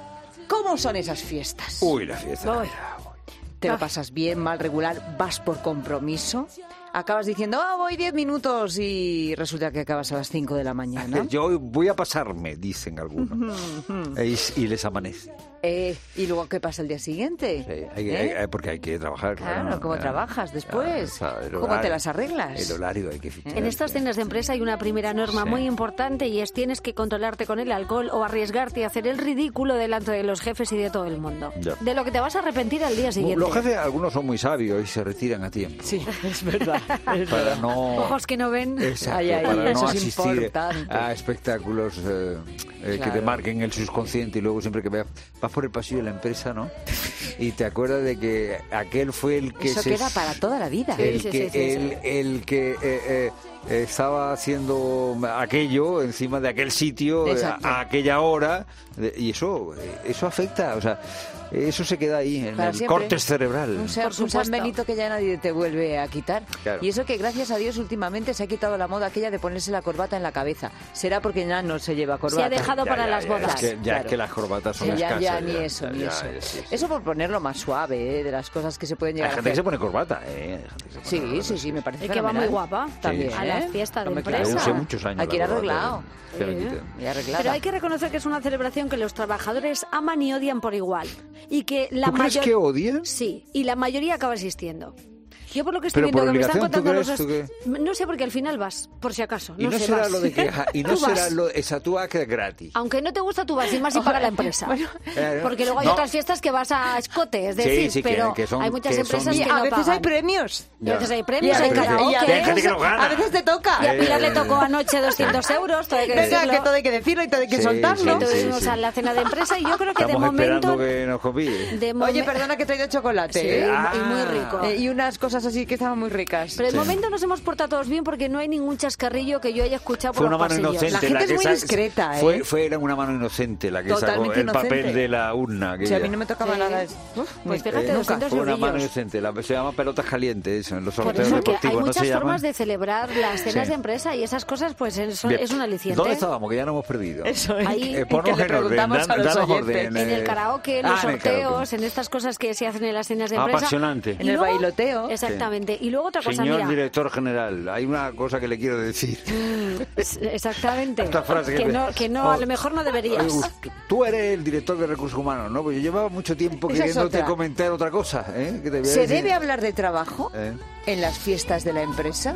¿Cómo son esas fiestas? Uy, la fiesta. Uy. ¿Te lo pasas bien, mal, regular? ¿Vas por compromiso? Acabas diciendo, ah, voy diez minutos y resulta que acabas a las cinco de la mañana. Yo voy a pasarme, dicen algunos. y, y les amanece. Eh, ¿Y luego qué pasa el día siguiente? Sí, hay, ¿Eh? hay, porque hay que trabajar. Claro, claro ¿cómo claro, trabajas después? Claro, ¿Cómo horario, te las arreglas? El horario hay que fichar. En estas cenas de empresa hay una primera norma sí. muy importante y es tienes que controlarte con el alcohol o arriesgarte a hacer el ridículo delante de los jefes y de todo el mundo. Ya. De lo que te vas a arrepentir al día siguiente. Los jefes, algunos son muy sabios y se retiran a tiempo. Sí, es verdad. Es para verdad. no... Ojos que no ven. Exacto, ay, ay, para eso no es asistir importante. a espectáculos eh, eh, claro. que te marquen el subconsciente y luego siempre que veas, vas por el pasillo de la empresa, ¿no? Y te acuerdas de que aquel fue el que eso se... queda para toda la vida. El sí, que, sí, sí, el, sí. el que eh, eh, estaba haciendo aquello encima de aquel sitio eh, a, a aquella hora de, y eso eso afecta, o sea, eso se queda ahí en para el siempre. córtex cerebral. Un, ser, un San Benito que ya nadie te vuelve a quitar. Claro. Y eso que gracias a Dios últimamente se ha quitado la moda aquella de ponerse la corbata en la cabeza. Será porque ya no se lleva corbata. Se ha dejado ya, para ya, las ya, bodas. Es que, ya claro. es que las corbatas son sí, ya, escasas. Ya, ni ya, eso, ya, ni ya, eso. Ya, sí, sí. Eso por ponerlo más suave, ¿eh? De las cosas que se pueden llegar Hay a gente hacer. que se pone corbata, ¿eh? Sí, corbata, sí, sí, me parece y que va muy guapa también. Sí. A las fiestas de no empresa. Hace muchos años. Hay que ir arreglado. Sí. Pero hay que reconocer que es una celebración que los trabajadores aman y odian por igual. Y que la ¿Tú crees mayor... que odian? Sí, y la mayoría acaba existiendo. Yo por lo que estoy Pero viendo por que me están obligación, contando ¿tú los... crees, tú qué? No sé, porque al final vas, por si acaso. No y no sé, será vas. lo de que y no Tú será vas. lo esa tú que es gratis. Aunque no te gusta, tú vas y más y paga la empresa. Bueno, porque luego hay no. otras fiestas que vas a escote, es decir, sí, sí, pero que, que son, hay muchas que empresas son... que y no a veces pagan. hay premios. Y a veces hay premios, y a hay veces, karaoke. y a veces, que lo gana. a veces te toca. Y a Pilar le tocó anoche doscientos euros, todo hay que Venga, decirlo. que todo hay que decirlo y todo hay que Sí, soltarlo. sí, Tuvimos sí, sí. a la cena de empresa y yo creo que Estamos de momento... esperando que nos copie. de Oye, momen- perdona que he traído chocolate. Sí, ¿eh? y muy rico. Eh, y unas cosas así que estaban muy ricas. Pero de Sí. momento nos hemos portado todos bien porque no hay ningún chascarrillo que yo haya escuchado Fue por una los mano pasillos. inocente. La gente la es que muy sa- discreta, ¿eh? Fue, fue era una mano inocente la que Totalmente sacó el papel inocente. de la urna. Si a mí no me tocaba Sí. nada. Uf, Pues ni- fíjate, eh, doscientos Fue una mano eurillos. inocente. La, se llama pelotas calientes, eso, en los Por sorteos eso que hay deportivos, ¿no muchas se formas llaman? de celebrar las cenas Sí. de empresa y esas cosas, pues es, Bien. es un aliciente. ¿Dónde estábamos? Que ya no hemos perdido. Eso es. Ahí- Eh, y ponnos que le en orden, preguntamos dan- a los danos oyentes. orden. En el eh. karaoke, en Ah, los en el karaoke. sorteos, en estas cosas que se hacen en las cenas de Ah, empresa. apasionante. Y En el luego- bailoteo. Exactamente. Y luego otra cosa, Señor mira. director general, hay una cosa que le quiero decir. Es- Exactamente. Esta frase que que te- no, que no Oh. a lo mejor no deberías. Oye, tú eres el director de recursos humanos, ¿no? Pues yo llevaba mucho tiempo Esa es queriéndote otra. comentar otra cosa, ¿eh? Que te voy a ¿Se decir. debe hablar de trabajo ¿Eh? en las fiestas de la empresa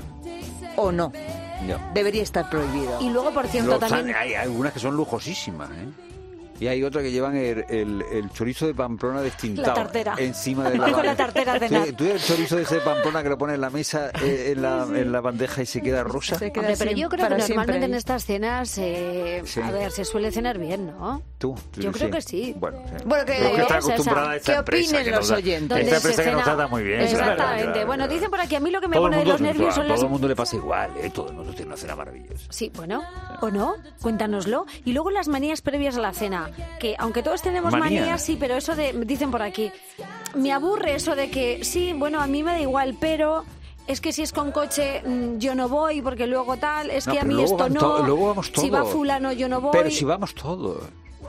o no? No. Debería estar prohibido. Y luego, por cierto, Los también... han- hay algunas que son lujosísimas, ¿eh? Y hay otras que llevan el, el, el chorizo de Pamplona destintado. La tartera. Encima de la Con la tartera de Sí, nada. ¿Tú el chorizo de ese de Pamplona que lo pones en la mesa, eh, en, la, en la bandeja y se queda rosa? Se queda Hombre, pero así yo creo que para normalmente siempre. en estas cenas, eh, Sí. a ver, se suele cenar bien, ¿no? ¿Tú? Yo creo que sí. Bueno, sí. Bueno, que- Yo que está es esa. acostumbrada a esta ¿Qué empresa opinen que los nos da- oyentes? Donde Esta se empresa que nos cena- trata muy bien. eso es verdad, Exactamente. claro, Bueno, claro. dicen por aquí, a mí lo que me Todo el pone de mundo los es nervios puntual, son todo las... el mundo le pasa igual, ¿eh? Todo el mundo tiene una cena maravillosa. Sí, bueno, o no, cuéntanoslo. Y luego las manías previas a la cena, que aunque todos tenemos Manía. manías, sí, pero eso de, dicen por aquí, me aburre eso de que, sí, bueno, a mí me da igual, pero... Es que si es con coche mm, yo no voy porque luego tal, es No, que a pero mí luego esto van no, to- luego vamos si va todos. fulano yo no voy. Pero si vamos todos.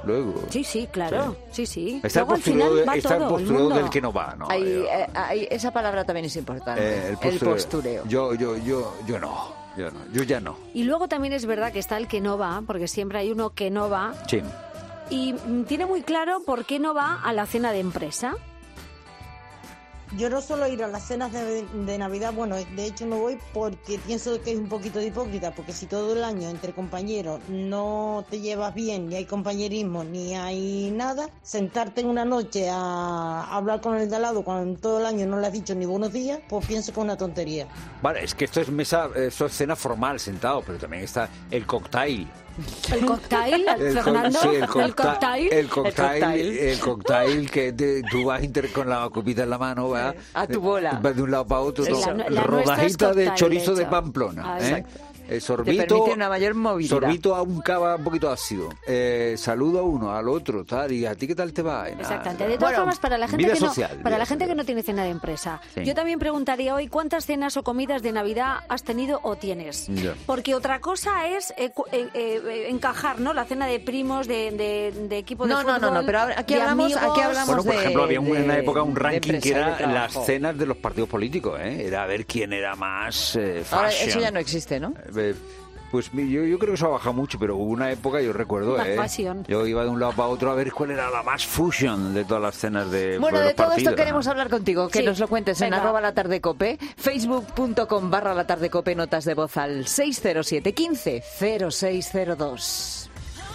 luego. Sí, sí, claro. Sí, sí. Está Luego el al final postureo, va está el todo, el postureo mundo. del que no va, ¿no? Ahí, Yo- eh, ahí- esa palabra también es importante. eh, el postureo. postureo. Yo, yo, yo, yo no. Yo no. Yo ya no. Y luego también es verdad que está el que no va, porque siempre hay uno que no va. Sí. Y mm, tiene muy claro por qué no va a la cena de empresa. Yo no suelo ir a las cenas de, de Navidad, bueno, de hecho no voy porque pienso que es un poquito de hipócrita, porque si todo el año entre compañeros no te llevas bien, ni hay compañerismo, ni hay nada, sentarte en una noche a hablar con el de al lado cuando en todo el año no le has dicho ni buenos días, pues pienso que es una tontería. Vale, es que esto es mesa, esto es cena formal, sentado, pero también está el cocktail. ¿El cocktail, El co- Fernando? sí, el ¿El cockta- cocktail? El cocktail, el cocktail que te- tú vas inter- con la copita en la mano, va A tu bola. vas de un lado para otro, Eso. todo. La- la nuestra es rodajita de cocktail, chorizo de de, hecho. Pamplona, Ah, ¿eh? exacto. Eh, Te sorbito, permite una mayor movilidad. sorbito a un cava un poquito ácido. Eh, saludo a uno, al otro, tal, y a ti qué tal te va. Y nada. Exactamente. De todas formas, para la gente vida que no, social, para vida la gente que no tiene cena de empresa, Sí. yo también preguntaría hoy cuántas cenas o comidas de Navidad has tenido o tienes. Ya. Porque otra cosa es eh, cu- eh, eh, encajar, ¿no? La cena de primos, de, de, de equipo de No, no, fútbol. no, no, pero ahora- aquí de hablamos- amigos. aquí hablamos Bueno, por de- ejemplo, había un- en una de- época un de ranking que empresa, de era trabajo. las cenas de los partidos políticos, ¿eh? Era a ver quién era más eh, Ahora fashion. eso ya no existe, ¿no? Eh, Pues mi- yo, yo creo que eso ha bajado mucho, pero hubo una época, yo recuerdo, Más ¿eh? fashion. Yo iba de un lado para otro a ver cuál era la más fusion de todas las cenas de Bueno, de de los todo partidos, esto queremos ¿no? hablar contigo, que Sí, nos lo cuentes en venga. arroba la tarde cope, facebook.com barra la tarde cope, notas de voz al seis cero siete quince cero seis cero dos.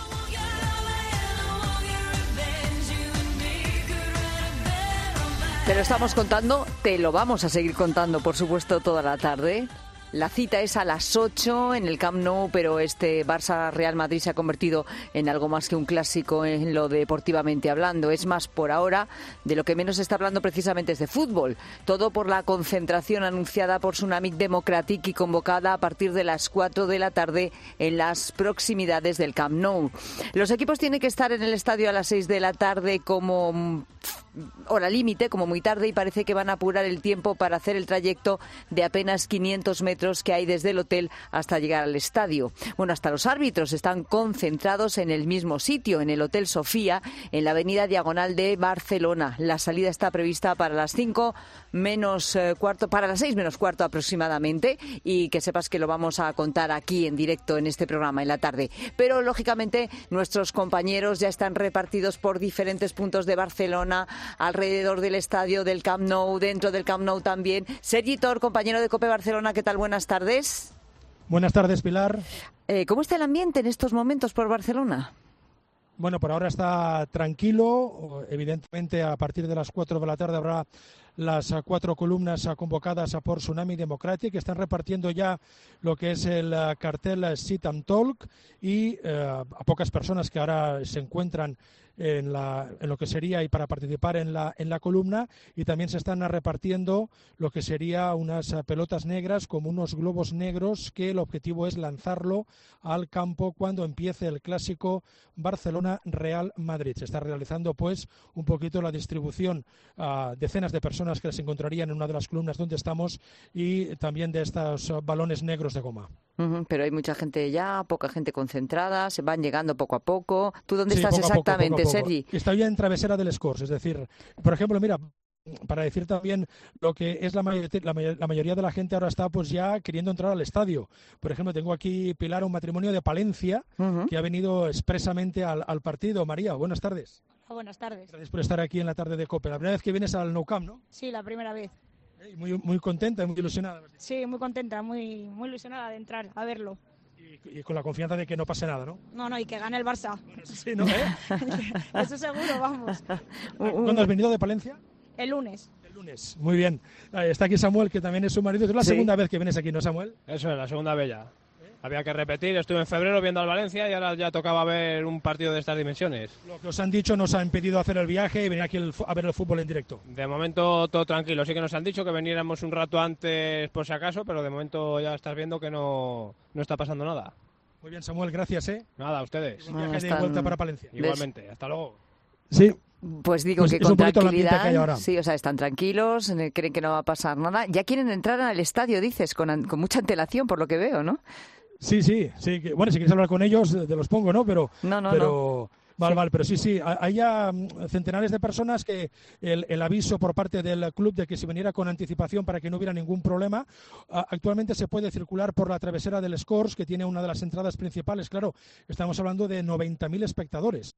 Te lo estamos contando, te lo vamos a seguir contando, por supuesto, toda la tarde. La cita es a las ocho en el Camp Nou, pero este Barça-Real Madrid se ha convertido en algo más que un clásico en lo deportivamente hablando. Es más, por ahora, de lo que menos se está hablando precisamente es de fútbol. Todo por la concentración anunciada por Tsunami Democratic y convocada a partir de las cuatro de la tarde en las proximidades del Camp Nou. Los equipos tienen que estar en el estadio a las seis de la tarde como mm, hora límite, como muy tarde, y parece que van a apurar el tiempo para hacer el trayecto de apenas quinientos metros que hay desde el hotel hasta llegar al estadio. Bueno, hasta los árbitros están concentrados en el mismo sitio, en el Hotel Sofía, en la avenida Diagonal de Barcelona. La salida está prevista para las cinco menos eh, cuarto, para las seis menos cuarto aproximadamente, y que sepas que lo vamos a contar aquí en directo en este programa en la tarde. Pero, lógicamente, nuestros compañeros ya están repartidos por diferentes puntos de Barcelona, alrededor del estadio del Camp Nou, dentro del Camp Nou también. Sergi Tor, compañero de COPE Barcelona, ¿qué tal? Buenas tardes. Buenas tardes, Pilar. Eh, ¿Cómo está el ambiente en estos momentos por Barcelona? Bueno, por ahora está tranquilo. Evidentemente, a partir de las cuatro de la tarde habrá las uh, cuatro columnas uh, convocadas uh, por Tsunami Democratic, que están repartiendo ya lo que es el uh, cartel uh, Sit and Talk, y uh, a pocas personas que ahora se encuentran en, la, en lo que sería y para participar en la, en la columna, y también se están repartiendo lo que sería unas uh, pelotas negras como unos globos negros, que el objetivo es lanzarlo al campo cuando empiece el clásico Barcelona-Real Madrid. Se está realizando pues un poquito la distribución a uh, decenas de personas que se encontrarían en una de las columnas donde estamos, y también de estos uh, balones negros de goma. Uh-huh, pero hay mucha gente ya, poca gente concentrada, se van llegando poco a poco. ¿Tú dónde Sí, estás poco a poco, exactamente, poco a poco. Sergi? Estoy en Travesera del Escors, es decir, por ejemplo, mira, para decir también lo que es la, mayor, la, la mayoría de la gente ahora está pues ya queriendo entrar al estadio. Por ejemplo, tengo aquí, Pilar, un matrimonio de Palencia uh-huh. que ha venido expresamente al, al partido. María, buenas tardes. Buenas tardes. Gracias por estar aquí en la tarde de COPE. La primera vez que vienes al Nou Camp, ¿no? Sí, la primera vez. Muy, muy contenta y muy ilusionada. Sí, muy contenta, muy, muy ilusionada de entrar a verlo. Y, y con la confianza de que no pase nada, ¿no? No, no, y que gane el Barça. Sí, ¿no? ¿Eh? Eso seguro, vamos. ¿Cuándo has venido de Palencia? El lunes. El lunes, muy bien. Está aquí Samuel, que también es su marido. Es la Sí. segunda vez que vienes aquí, ¿no, Samuel? Eso es, la segunda vez ya. Había que repetir, estuve en febrero viendo al Valencia y ahora ya tocaba ver un partido de estas dimensiones. Lo que os han dicho nos ha impedido hacer el viaje y venir aquí el, a ver el fútbol en directo. De momento todo tranquilo, sí que nos han dicho que viniéramos un rato antes por si acaso, pero de momento ya estás viendo que no, no está pasando nada. Muy bien, Samuel, gracias, ¿eh? Nada, a ustedes. Un viaje de vuelta para Palencia. Igualmente, hasta luego. Sí. Pues digo Pues que es con un poquito el ambiente que hay tranquilidad, ahora. sí, o sea, están tranquilos, eh, creen que no va a pasar nada. Ya quieren entrar al estadio, dices, con, an- con mucha antelación, por lo que veo, ¿no? Sí, sí, sí. Que, bueno, si quieres hablar con ellos, te los pongo, ¿no? Pero, No, no, pero Vale, Sí. vale, pero sí, sí, ha- hay ya mm, centenares de personas que el, el aviso por parte del club de que se viniera con anticipación para que no hubiera ningún problema. A- Actualmente se puede circular por la travesera del Scores, que tiene una de las entradas principales. Claro, estamos hablando de noventa mil espectadores.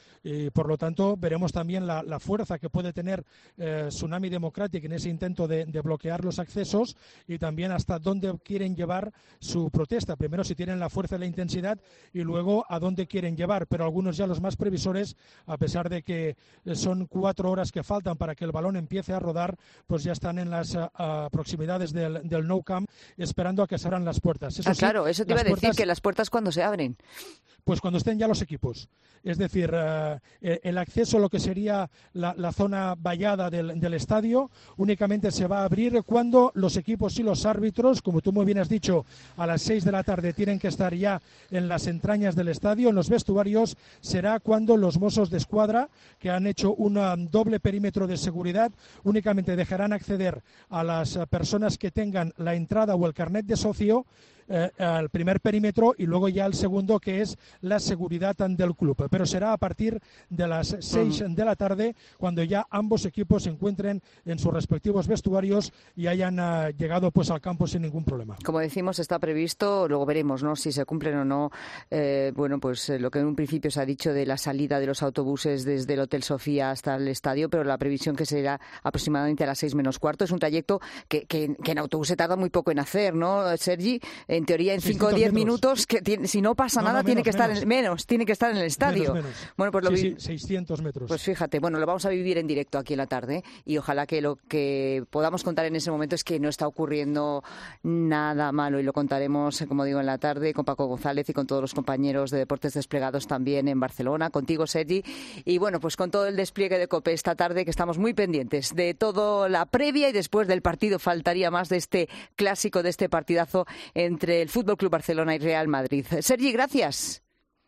Y por lo tanto, veremos también la, la fuerza que puede tener eh, Tsunami Democratic en ese intento de, de bloquear los accesos y también hasta dónde quieren llevar su protesta. Primero, si tienen la fuerza y la intensidad y luego a dónde quieren llevar. Pero algunos ya los más previsores, a pesar de que eh, son cuatro horas que faltan para que el balón empiece a rodar, pues ya están en las ah, ah, proximidades del, del Nou Camp esperando a que se abran las puertas. Eso Ah, sí, claro, eso te iba a las decir, puertas- que las puertas cuando se abren. Pues cuando estén ya los equipos. Es decir, eh, el acceso a lo que sería la, la zona vallada del, del estadio únicamente se va a abrir cuando los equipos y los árbitros, como tú muy bien has dicho, a las seis de la tarde tienen que estar ya en las entrañas del estadio, en los vestuarios. Será cuando los Mossos de Escuadra, que han hecho un um, doble perímetro de seguridad, únicamente dejarán acceder a las eh, personas que tengan la entrada o el carnet de socio eh, al primer perímetro y luego ya al segundo, que es la seguridad del club. Pero será a partir de las seis de la tarde cuando ya ambos equipos se encuentren en sus respectivos vestuarios y hayan eh, llegado pues al campo sin ningún problema. Como decimos, está previsto, luego veremos, ¿no?, si se cumplen o no, eh, bueno, pues eh, lo que en un principio se ha dicho de la salida de los autobuses desde el Hotel Sofía hasta el estadio, pero la previsión que será aproximadamente a las seis menos cuarto. Es un trayecto que, que, que en autobús se tarda muy poco en hacer, ¿no, Sergi? En teoría, en cinco o diez minutos, que tiene, si no pasa No, nada, no, tiene menos, que estar menos. en, menos, tiene que estar en el estadio. Menos, menos. Bueno, pues lo Sí, vi- sí, seiscientos metros. Pues fíjate, bueno, lo vamos a vivir en directo aquí en la tarde y ojalá que lo que podamos contar en ese momento es que no está ocurriendo nada malo y lo contaremos, como digo, en la tarde con Paco González y con todos los compañeros de Deportes Desplegados también en Barcelona, contigo, Sergi, y bueno, pues con todo el despliegue de COPE esta tarde, que estamos muy pendientes de todo la previa y después del partido. Faltaría más de este clásico, de este partidazo entre el Fútbol Club Barcelona y Real Madrid. Sergi, gracias.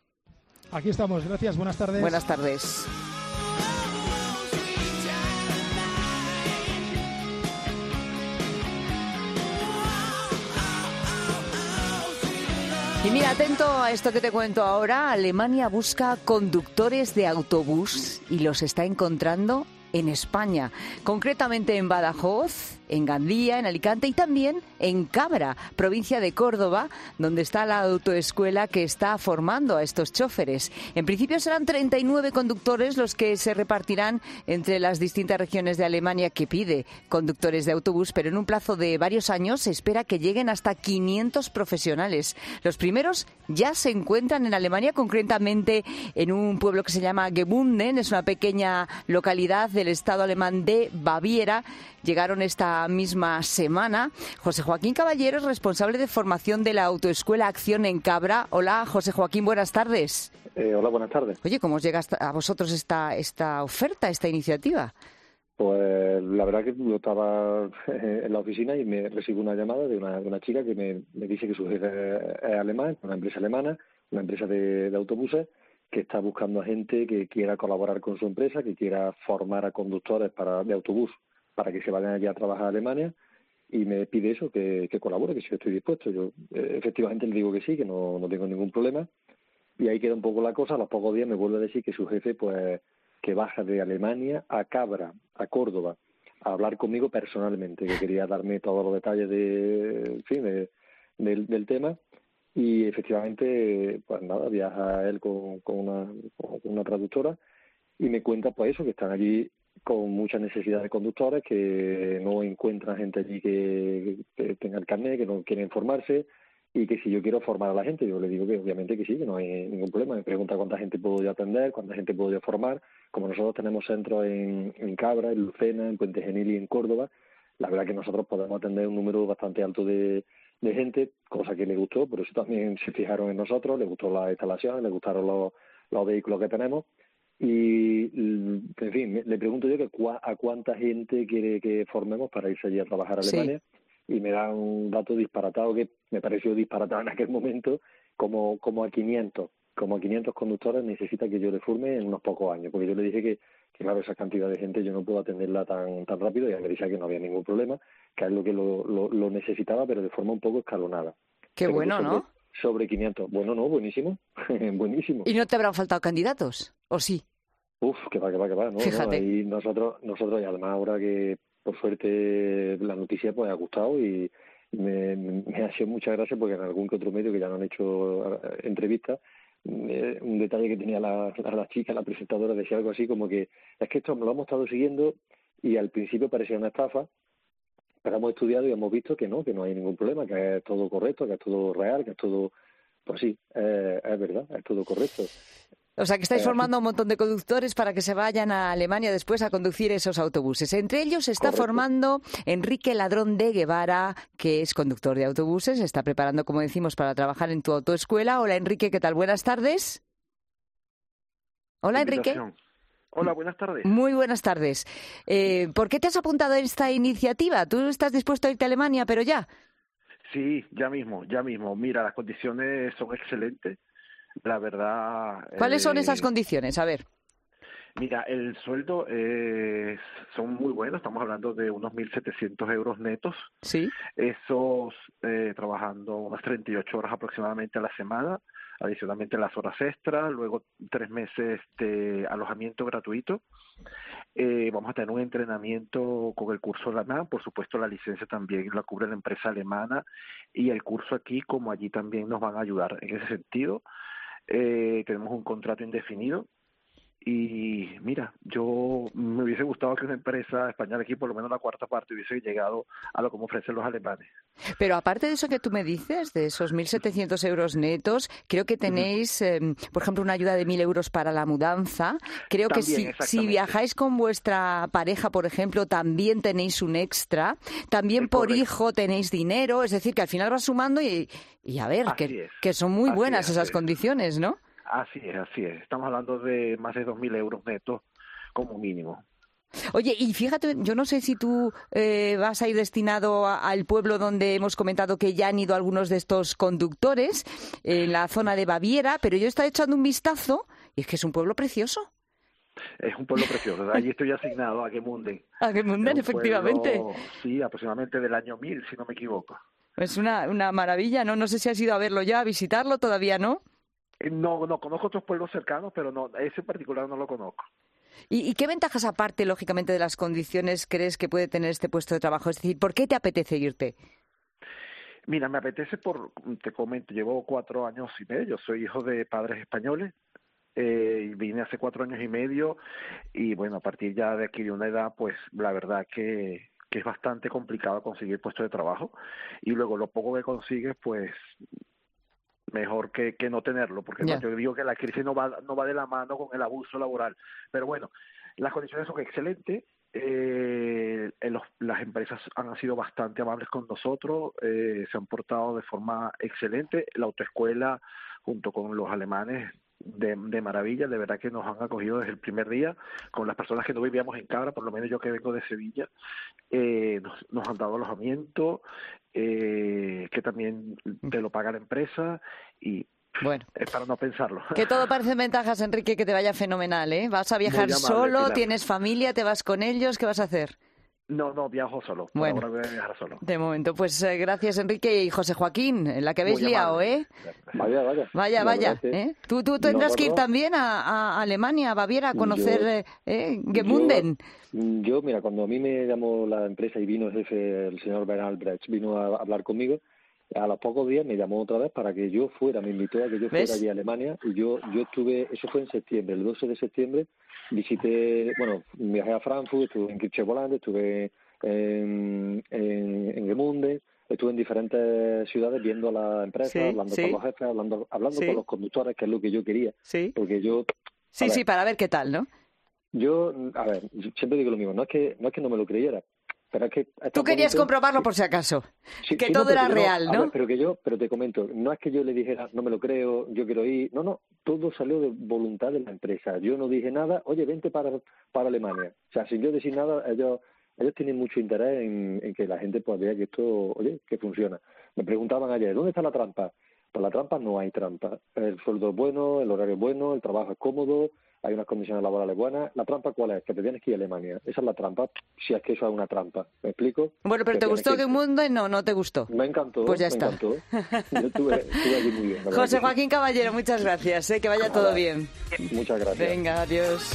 Aquí estamos, gracias, buenas tardes. Buenas tardes. Y mira, atento a esto que te cuento ahora. Alemania busca conductores de autobús y los está encontrando en España, concretamente en Badajoz, en Gandía, en Alicante y también en Cabra, provincia de Córdoba, donde está la autoescuela que está formando a estos choferes. En principio serán treinta y nueve conductores los que se repartirán entre las distintas regiones de Alemania que pide conductores de autobús, pero en un plazo de varios años se espera que lleguen hasta quinientos profesionales. Los primeros ya se encuentran en Alemania, concretamente en un pueblo que se llama Gebunden, es una pequeña localidad del estado alemán de Baviera. Llegaron esta misma semana. José Joaquín Caballero es responsable de formación de la autoescuela Acción en Cabra. Hola, José Joaquín, buenas tardes. Eh, hola, buenas tardes. Oye, ¿cómo os llega hasta- a vosotros esta, esta oferta, esta iniciativa? Pues la verdad que yo estaba en la oficina y me recibo una llamada de una, de una chica que me, me dice que su jefe es alemán, una empresa alemana, una empresa de, de autobuses, que está buscando a gente que quiera colaborar con su empresa, que quiera formar a conductores para de autobús para que se vayan allá a trabajar a Alemania, y me pide eso, que, que colabore, que si yo estoy dispuesto. Yo eh, efectivamente le digo que sí, que no, no tengo ningún problema, y ahí queda un poco la cosa. A los pocos días me vuelve a decir que su jefe, pues, que baja de Alemania a Cabra, a Córdoba, a hablar conmigo personalmente, que quería darme todos los detalles de, en fin, de, del, del tema. Y efectivamente, pues nada, viaja él con, con, una, con una traductora y me cuenta pues eso, que están allí con mucha necesidad de conductores, que no encuentran gente allí que, que tenga el carnet, que no quieren formarse, y que si yo quiero formar a la gente, yo le digo que obviamente que sí, que no hay ningún problema. Me pregunta cuánta gente puedo yo atender, cuánta gente puedo yo formar. Como nosotros tenemos centros en, en Cabra, en Lucena, en Puente Genil y en Córdoba, la verdad que nosotros podemos atender un número bastante alto de, de gente, cosa que le gustó, por eso también se fijaron en nosotros, le gustó las instalaciones, le gustaron los, los vehículos que tenemos. Y, en fin, le pregunto yo que cua, a cuánta gente quiere que formemos para irse allí a trabajar a Alemania. Sí. Y me da un dato disparatado que me pareció disparatado en aquel momento, como, como a quinientos. Como a quinientos conductores necesita que yo le forme en unos pocos años, porque yo le dije que, que claro, esa cantidad de gente yo no puedo atenderla tan tan rápido, y él me decía que no había ningún problema, que es lo que lo, lo, lo necesitaba, pero de forma un poco escalonada. Qué pero bueno, sobre, ¿no? Sobre quinientos. Bueno, no, buenísimo. Buenísimo. ¿Y no te habrán faltado candidatos? ¿O sí? Uf, que va, que va, que va. No, Fíjate. no, ahí nosotros, nosotros, y además ahora que por suerte la noticia pues ha gustado y me, me ha sido mucha gracia porque en algún que otro medio que ya no han hecho entrevistas, eh, un detalle que tenía la, la, la chica, la presentadora, decía algo así como que es que esto lo hemos estado siguiendo y al principio parecía una estafa, pero hemos estudiado y hemos visto que no, que no hay ningún problema, que es todo correcto, que es todo real, que es todo, pues sí, eh, es verdad, es todo correcto. O sea, que estáis formando a un montón de conductores para que se vayan a Alemania después a conducir esos autobuses. Entre ellos se está Correcto. formando Enrique Ladrón de Guevara, que es conductor de autobuses, se está preparando, como decimos, para trabajar en tu autoescuela. Hola, Enrique, ¿qué tal? Buenas tardes. Hola, Enrique. Hola, buenas tardes. Muy buenas tardes. Eh, ¿Por qué te has apuntado a esta iniciativa? ¿Tú estás dispuesto a irte a Alemania, pero ya? Sí, ya mismo, ya mismo. Mira, las condiciones son excelentes. La verdad... ¿Cuáles son eh, esas condiciones? A ver. Mira, el sueldo eh, son muy buenos. Estamos hablando de unos mil setecientos euros netos. Sí. Esos eh, trabajando unas treinta y ocho horas aproximadamente a la semana, adicionalmente las horas extras, luego tres meses de alojamiento gratuito. Eh, vamos a tener un entrenamiento con el curso alemán, por supuesto la licencia también la cubre la empresa alemana y el curso aquí como allí también nos van a ayudar en ese sentido. Eh, tenemos un contrato indefinido y mira, yo me hubiese gustado que una empresa española aquí, por lo menos la cuarta parte, hubiese llegado a lo que me ofrecen los alemanes. Pero aparte de eso que tú me dices, de esos mil setecientos euros netos, creo que tenéis, eh, por ejemplo, una ayuda de mil euros para la mudanza. Creo que También, si, si viajáis con vuestra pareja, por ejemplo, también tenéis un extra. También Es por correcto. hijo tenéis dinero. Es decir, que al final vas sumando y, y a ver, Así que, es. que son muy Así buenas es, esas así es. condiciones, ¿no? Así es, así es. Estamos hablando de más de dos mil euros netos como mínimo. Oye, y fíjate, yo no sé si tú eh, vas a ir destinado a- al pueblo donde hemos comentado que ya han ido algunos de estos conductores, en la zona de Baviera, pero yo he estado echando un vistazo y es que es un pueblo precioso. Es un pueblo precioso. Allí estoy asignado a Gemunden. A Gemunden, Es un efectivamente. pueblo, sí, aproximadamente del año mil, si no me equivoco. Es una, una maravilla, ¿no? No sé si has ido a verlo ya, a visitarlo, todavía no. Eh, No, no conozco otros pueblos cercanos, pero no, ese en particular no lo conozco. ¿Y, y qué ventajas aparte, lógicamente, de las condiciones crees que puede tener este puesto de trabajo? Es decir, ¿por qué te apetece irte? Mira, me apetece por, te comento, llevo cuatro años y medio, soy hijo de padres españoles, eh, y vine hace cuatro años y medio y bueno, a partir ya de aquí de una edad, pues la verdad que, que es bastante complicado conseguir puesto de trabajo y luego lo poco que consigues, pues mejor que, que no tenerlo, porque Ya. no, yo digo que la crisis no va, no va de la mano con el abuso laboral, pero bueno, las condiciones son excelentes. Eh, en los- las empresas han sido bastante amables con nosotros, eh, se han portado de forma excelente. La autoescuela, junto con los alemanes, de, de maravilla, de verdad que nos han acogido desde el primer día, con las personas que no vivíamos en Cabra, por lo menos yo que vengo de Sevilla, eh, nos, nos han dado alojamiento, eh, que también te lo paga la empresa y Bueno. es para no pensarlo. Que todo parecen ventajas, Enrique, que te vaya fenomenal, ¿eh? ¿Vas a viajar Muy amable, solo? Pilar. ¿Tienes familia? ¿Te vas con ellos? ¿Qué vas a hacer? No, no, viajo solo. Por Bueno. ahora voy a viajar solo. De momento, pues eh, gracias, Enrique y José Joaquín, en la que habéis Muy liado, amable. ¿eh? Vaya, vaya. Vaya, La vaya. verdad que ¿eh? Tú, tú no tendrás que ir acuerdo. también a, a Alemania, a Baviera, a conocer Yo- eh, eh, Gemunden. Yo, yo, mira, cuando a mí me llamó la empresa y vino el jefe, el señor Ben Albrecht, vino a hablar conmigo, a los pocos días me llamó otra vez para que yo fuera, me invitó a que yo fuera ¿Ves? allí a Alemania y yo yo estuve, eso fue en septiembre, el doce de septiembre, visité, bueno, viajé a Frankfurt, estuve en Kirchevoland, estuve en, en, en Gemunden, estuve en diferentes ciudades viendo a la empresa, Sí, hablando sí. con los jefes, hablando hablando Sí. con los conductores, que es lo que yo quería, Sí. porque yo... Sí, a ver, sí, para ver qué tal, ¿no? yo, a ver, yo siempre digo lo mismo, no es que no es que no me lo creyera, pero es que... es Tú tan querías bonito- comprobarlo por si acaso. Sí, que sí, todo no, pero era que real, a ¿no? ver, pero que yo, pero te comento, no es que yo le dijera, no me lo creo, yo quiero ir, no, no, todo salió de voluntad de la empresa. Yo no dije nada, oye, vente para, para Alemania. O sea, sin yo decir nada, ellos ellos tienen mucho interés en, en que la gente pues vea que esto, oye, que funciona. Me preguntaban ayer, ¿dónde está la trampa? Pues la trampa no hay trampa. El sueldo es bueno, el horario es bueno, el trabajo es cómodo, hay unas condiciones laborales buenas. ¿La trampa cuál es? Que te tienes que ir a Alemania. Esa es la trampa, si es que eso es una trampa. ¿Me explico? Bueno, pero ¿te gustó que Mundo? No, no te gustó. Me encantó. Pues ya me está. Encantó. Yo estuve, estuve allí muy bien. José Joaquín Caballero, muchas gracias. ¿eh? Que vaya todo bien. Muchas gracias. Venga, adiós.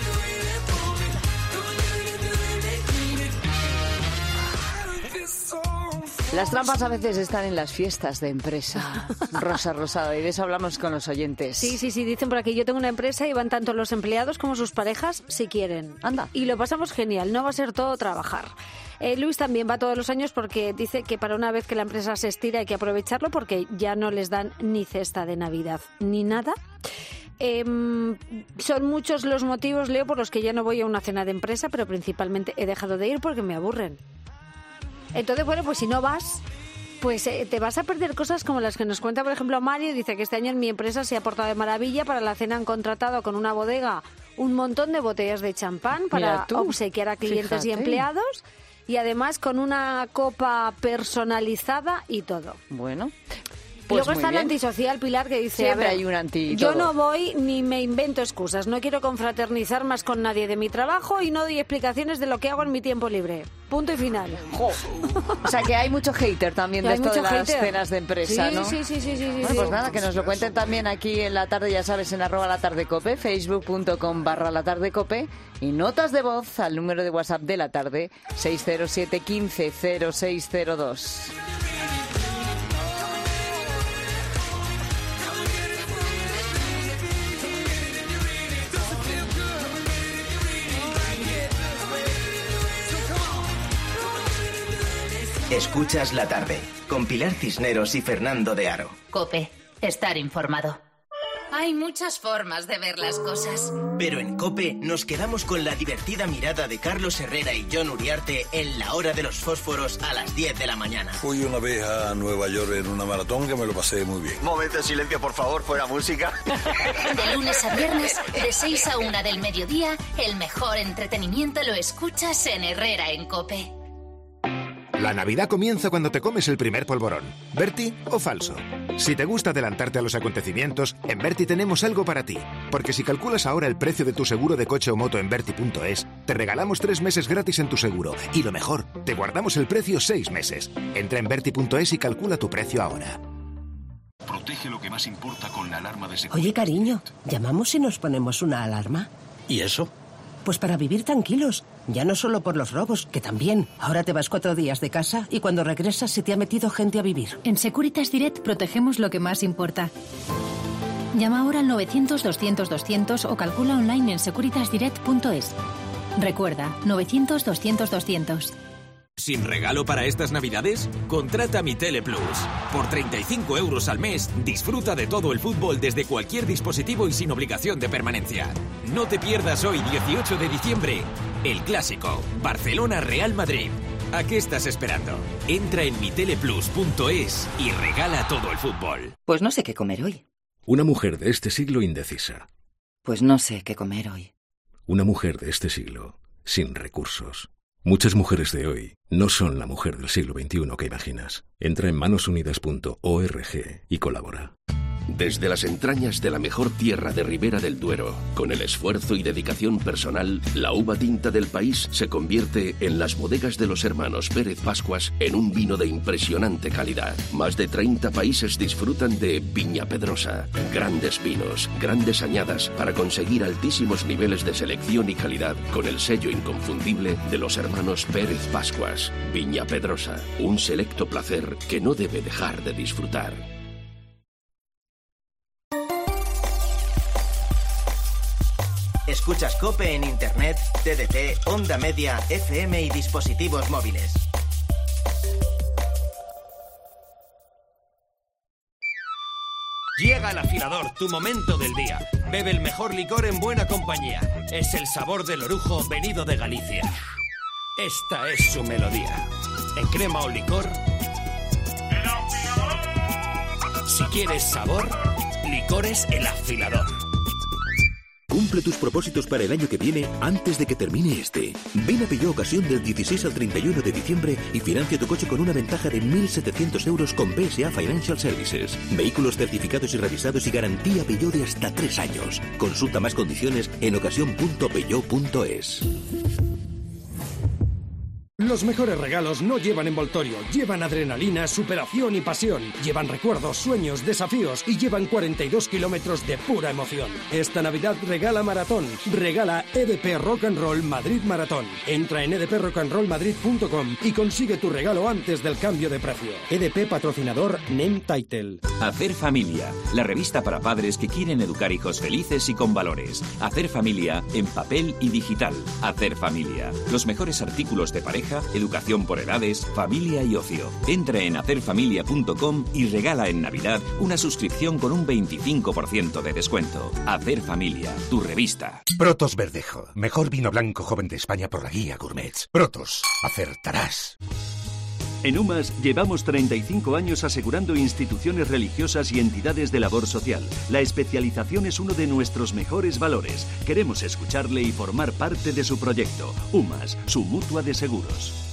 Las trampas a veces están en las fiestas de empresa. Rosa Rosado, y de eso hablamos con los oyentes. Sí, sí, sí, dicen por aquí, yo tengo una empresa y van tanto los empleados como sus parejas si quieren. Anda. Y lo pasamos genial, no va a ser todo trabajar. Eh, Luis también va todos los años porque dice que para una vez que la empresa se estira hay que aprovecharlo porque ya no les dan ni cesta de Navidad ni nada. Eh, son muchos los motivos, Leo, por los que ya no voy a una cena de empresa, pero principalmente he dejado de ir porque me aburren. Entonces, bueno, pues si no vas, pues eh, te vas a perder cosas como las que nos cuenta, por ejemplo, Mario. Dice que este año en mi empresa se ha portado de maravilla. Para la cena han contratado con una bodega un montón de botellas de champán para obsequiar a clientes fíjate. y empleados. Y además con una copa personalizada y todo. Bueno. Pues Luego está el antisocial, Pilar, que dice... Siempre a ver, hay un anti yo todo. no voy ni me invento excusas. No quiero confraternizar más con nadie de mi trabajo y no doy explicaciones de lo que hago en mi tiempo libre. Punto y final. Jo. O sea, que hay mucho hater también Que de hay esto de mucho las hater. cenas de empresa, Sí, ¿no? sí, sí, sí, sí, sí, Bueno, sí. pues nada, que nos lo cuenten también aquí en la tarde, ya sabes, en arroba la tarde cope, facebook.com barra la tarde cope, y notas de voz al número de WhatsApp de la tarde, seis cero siete, quince, cero seis cero dos. Escuchas la tarde, con Pilar Cisneros y Fernando de Aro. COPE, estar informado. Hay muchas formas de ver las cosas. Pero en COPE nos quedamos con la divertida mirada de Carlos Herrera y John Uriarte en La Hora de los Fósforos a las diez de la mañana. Fui una vez a Nueva York en una maratón que me lo pasé muy bien. Momento de silencio, por favor, fuera música. De lunes a viernes, de seis a una del mediodía, el mejor entretenimiento lo escuchas en Herrera en COPE. La Navidad comienza cuando te comes el primer polvorón. ¿Berti o falso? Si te gusta adelantarte a los acontecimientos, en Berti tenemos algo para ti. Porque si calculas ahora el precio de tu seguro de coche o moto en Berti punto es, te regalamos tres meses gratis en tu seguro. Y lo mejor, te guardamos el precio seis meses. Entra en Berti punto es y calcula tu precio ahora. Protege lo que más importa con la alarma de seguridad. Oye, cariño, ¿llamamos y nos ponemos una alarma? ¿Y eso? Pues para vivir tranquilos, ya no solo por los robos, que también. Ahora te vas cuatro días de casa y cuando regresas se te ha metido gente a vivir. En Securitas Direct protegemos lo que más importa. Llama ahora al novecientos, doscientos, doscientos o calcula online en securitas direct punto es. Recuerda, novecientos, doscientos, doscientos. ¿Sin regalo para estas Navidades? Contrata Mi Tele Plus. Por treinta y cinco euros al mes, disfruta de todo el fútbol desde cualquier dispositivo y sin obligación de permanencia. No te pierdas hoy, dieciocho de diciembre, el clásico Barcelona-Real Madrid. ¿A qué estás esperando? Entra en mi tele plus punto es y regala todo el fútbol. Pues no sé qué comer hoy. Una mujer de este siglo indecisa. Pues no sé qué comer hoy. Una mujer de este siglo sin recursos. Muchas mujeres de hoy no son la mujer del siglo veintiuno que imaginas. Entra en manos unidas punto org y colabora. Desde las entrañas de la mejor tierra de Ribera del Duero, con el esfuerzo y dedicación personal, la uva tinta del país se convierte en las bodegas de los hermanos Pérez Pascuas en un vino de impresionante calidad. Más de treinta países disfrutan de Viña Pedrosa. Grandes vinos, grandes añadas para conseguir altísimos niveles de selección y calidad con el sello inconfundible de los hermanos Pérez Pascuas. Viña Pedrosa, un selecto placer que no debe dejar de disfrutar. Escuchas COPE en Internet, T D T, Onda Media, F M y dispositivos móviles. Llega el afilador, tu momento del día. Bebe el mejor licor en buena compañía. Es el sabor del orujo venido de Galicia. Esta es su melodía. En crema o licor. Si quieres sabor, licores El Afilador. Un Cumple tus propósitos para el año que viene antes de que termine este. Ven a Peugeot Ocasión del dieciséis al treinta y uno de diciembre y financia tu coche con una ventaja de mil setecientos euros con P S A Financial Services. Vehículos certificados y revisados y garantía Peugeot de hasta tres años. Consulta más condiciones en ocasión punto peugeot punto es. Los mejores regalos no llevan envoltorio, llevan adrenalina, superación y pasión. Llevan recuerdos, sueños, desafíos y llevan cuarenta y dos kilómetros de pura emoción. Esta Navidad regala maratón. Regala E D P Rock and Roll Madrid Maratón. Entra en e d p rock and roll madrid punto com y consigue tu regalo antes del cambio de precio. E D P patrocinador Name Title. Hacer Familia, la revista para padres que quieren educar hijos felices y con valores. Hacer Familia en papel y digital. Hacer Familia. Los mejores artículos de pareja, educación por edades, familia y ocio. Entra en hacer familia punto com y regala en Navidad una suscripción con un veinticinco por ciento de descuento. Hacer Familia, tu revista. Protos Verdejo, mejor vino blanco joven de España por la guía Gourmets. Protos, acertarás. En UMAS llevamos treinta y cinco años asegurando instituciones religiosas y entidades de labor social. La especialización es uno de nuestros mejores valores. Queremos escucharle y formar parte de su proyecto. UMAS, su mutua de seguros.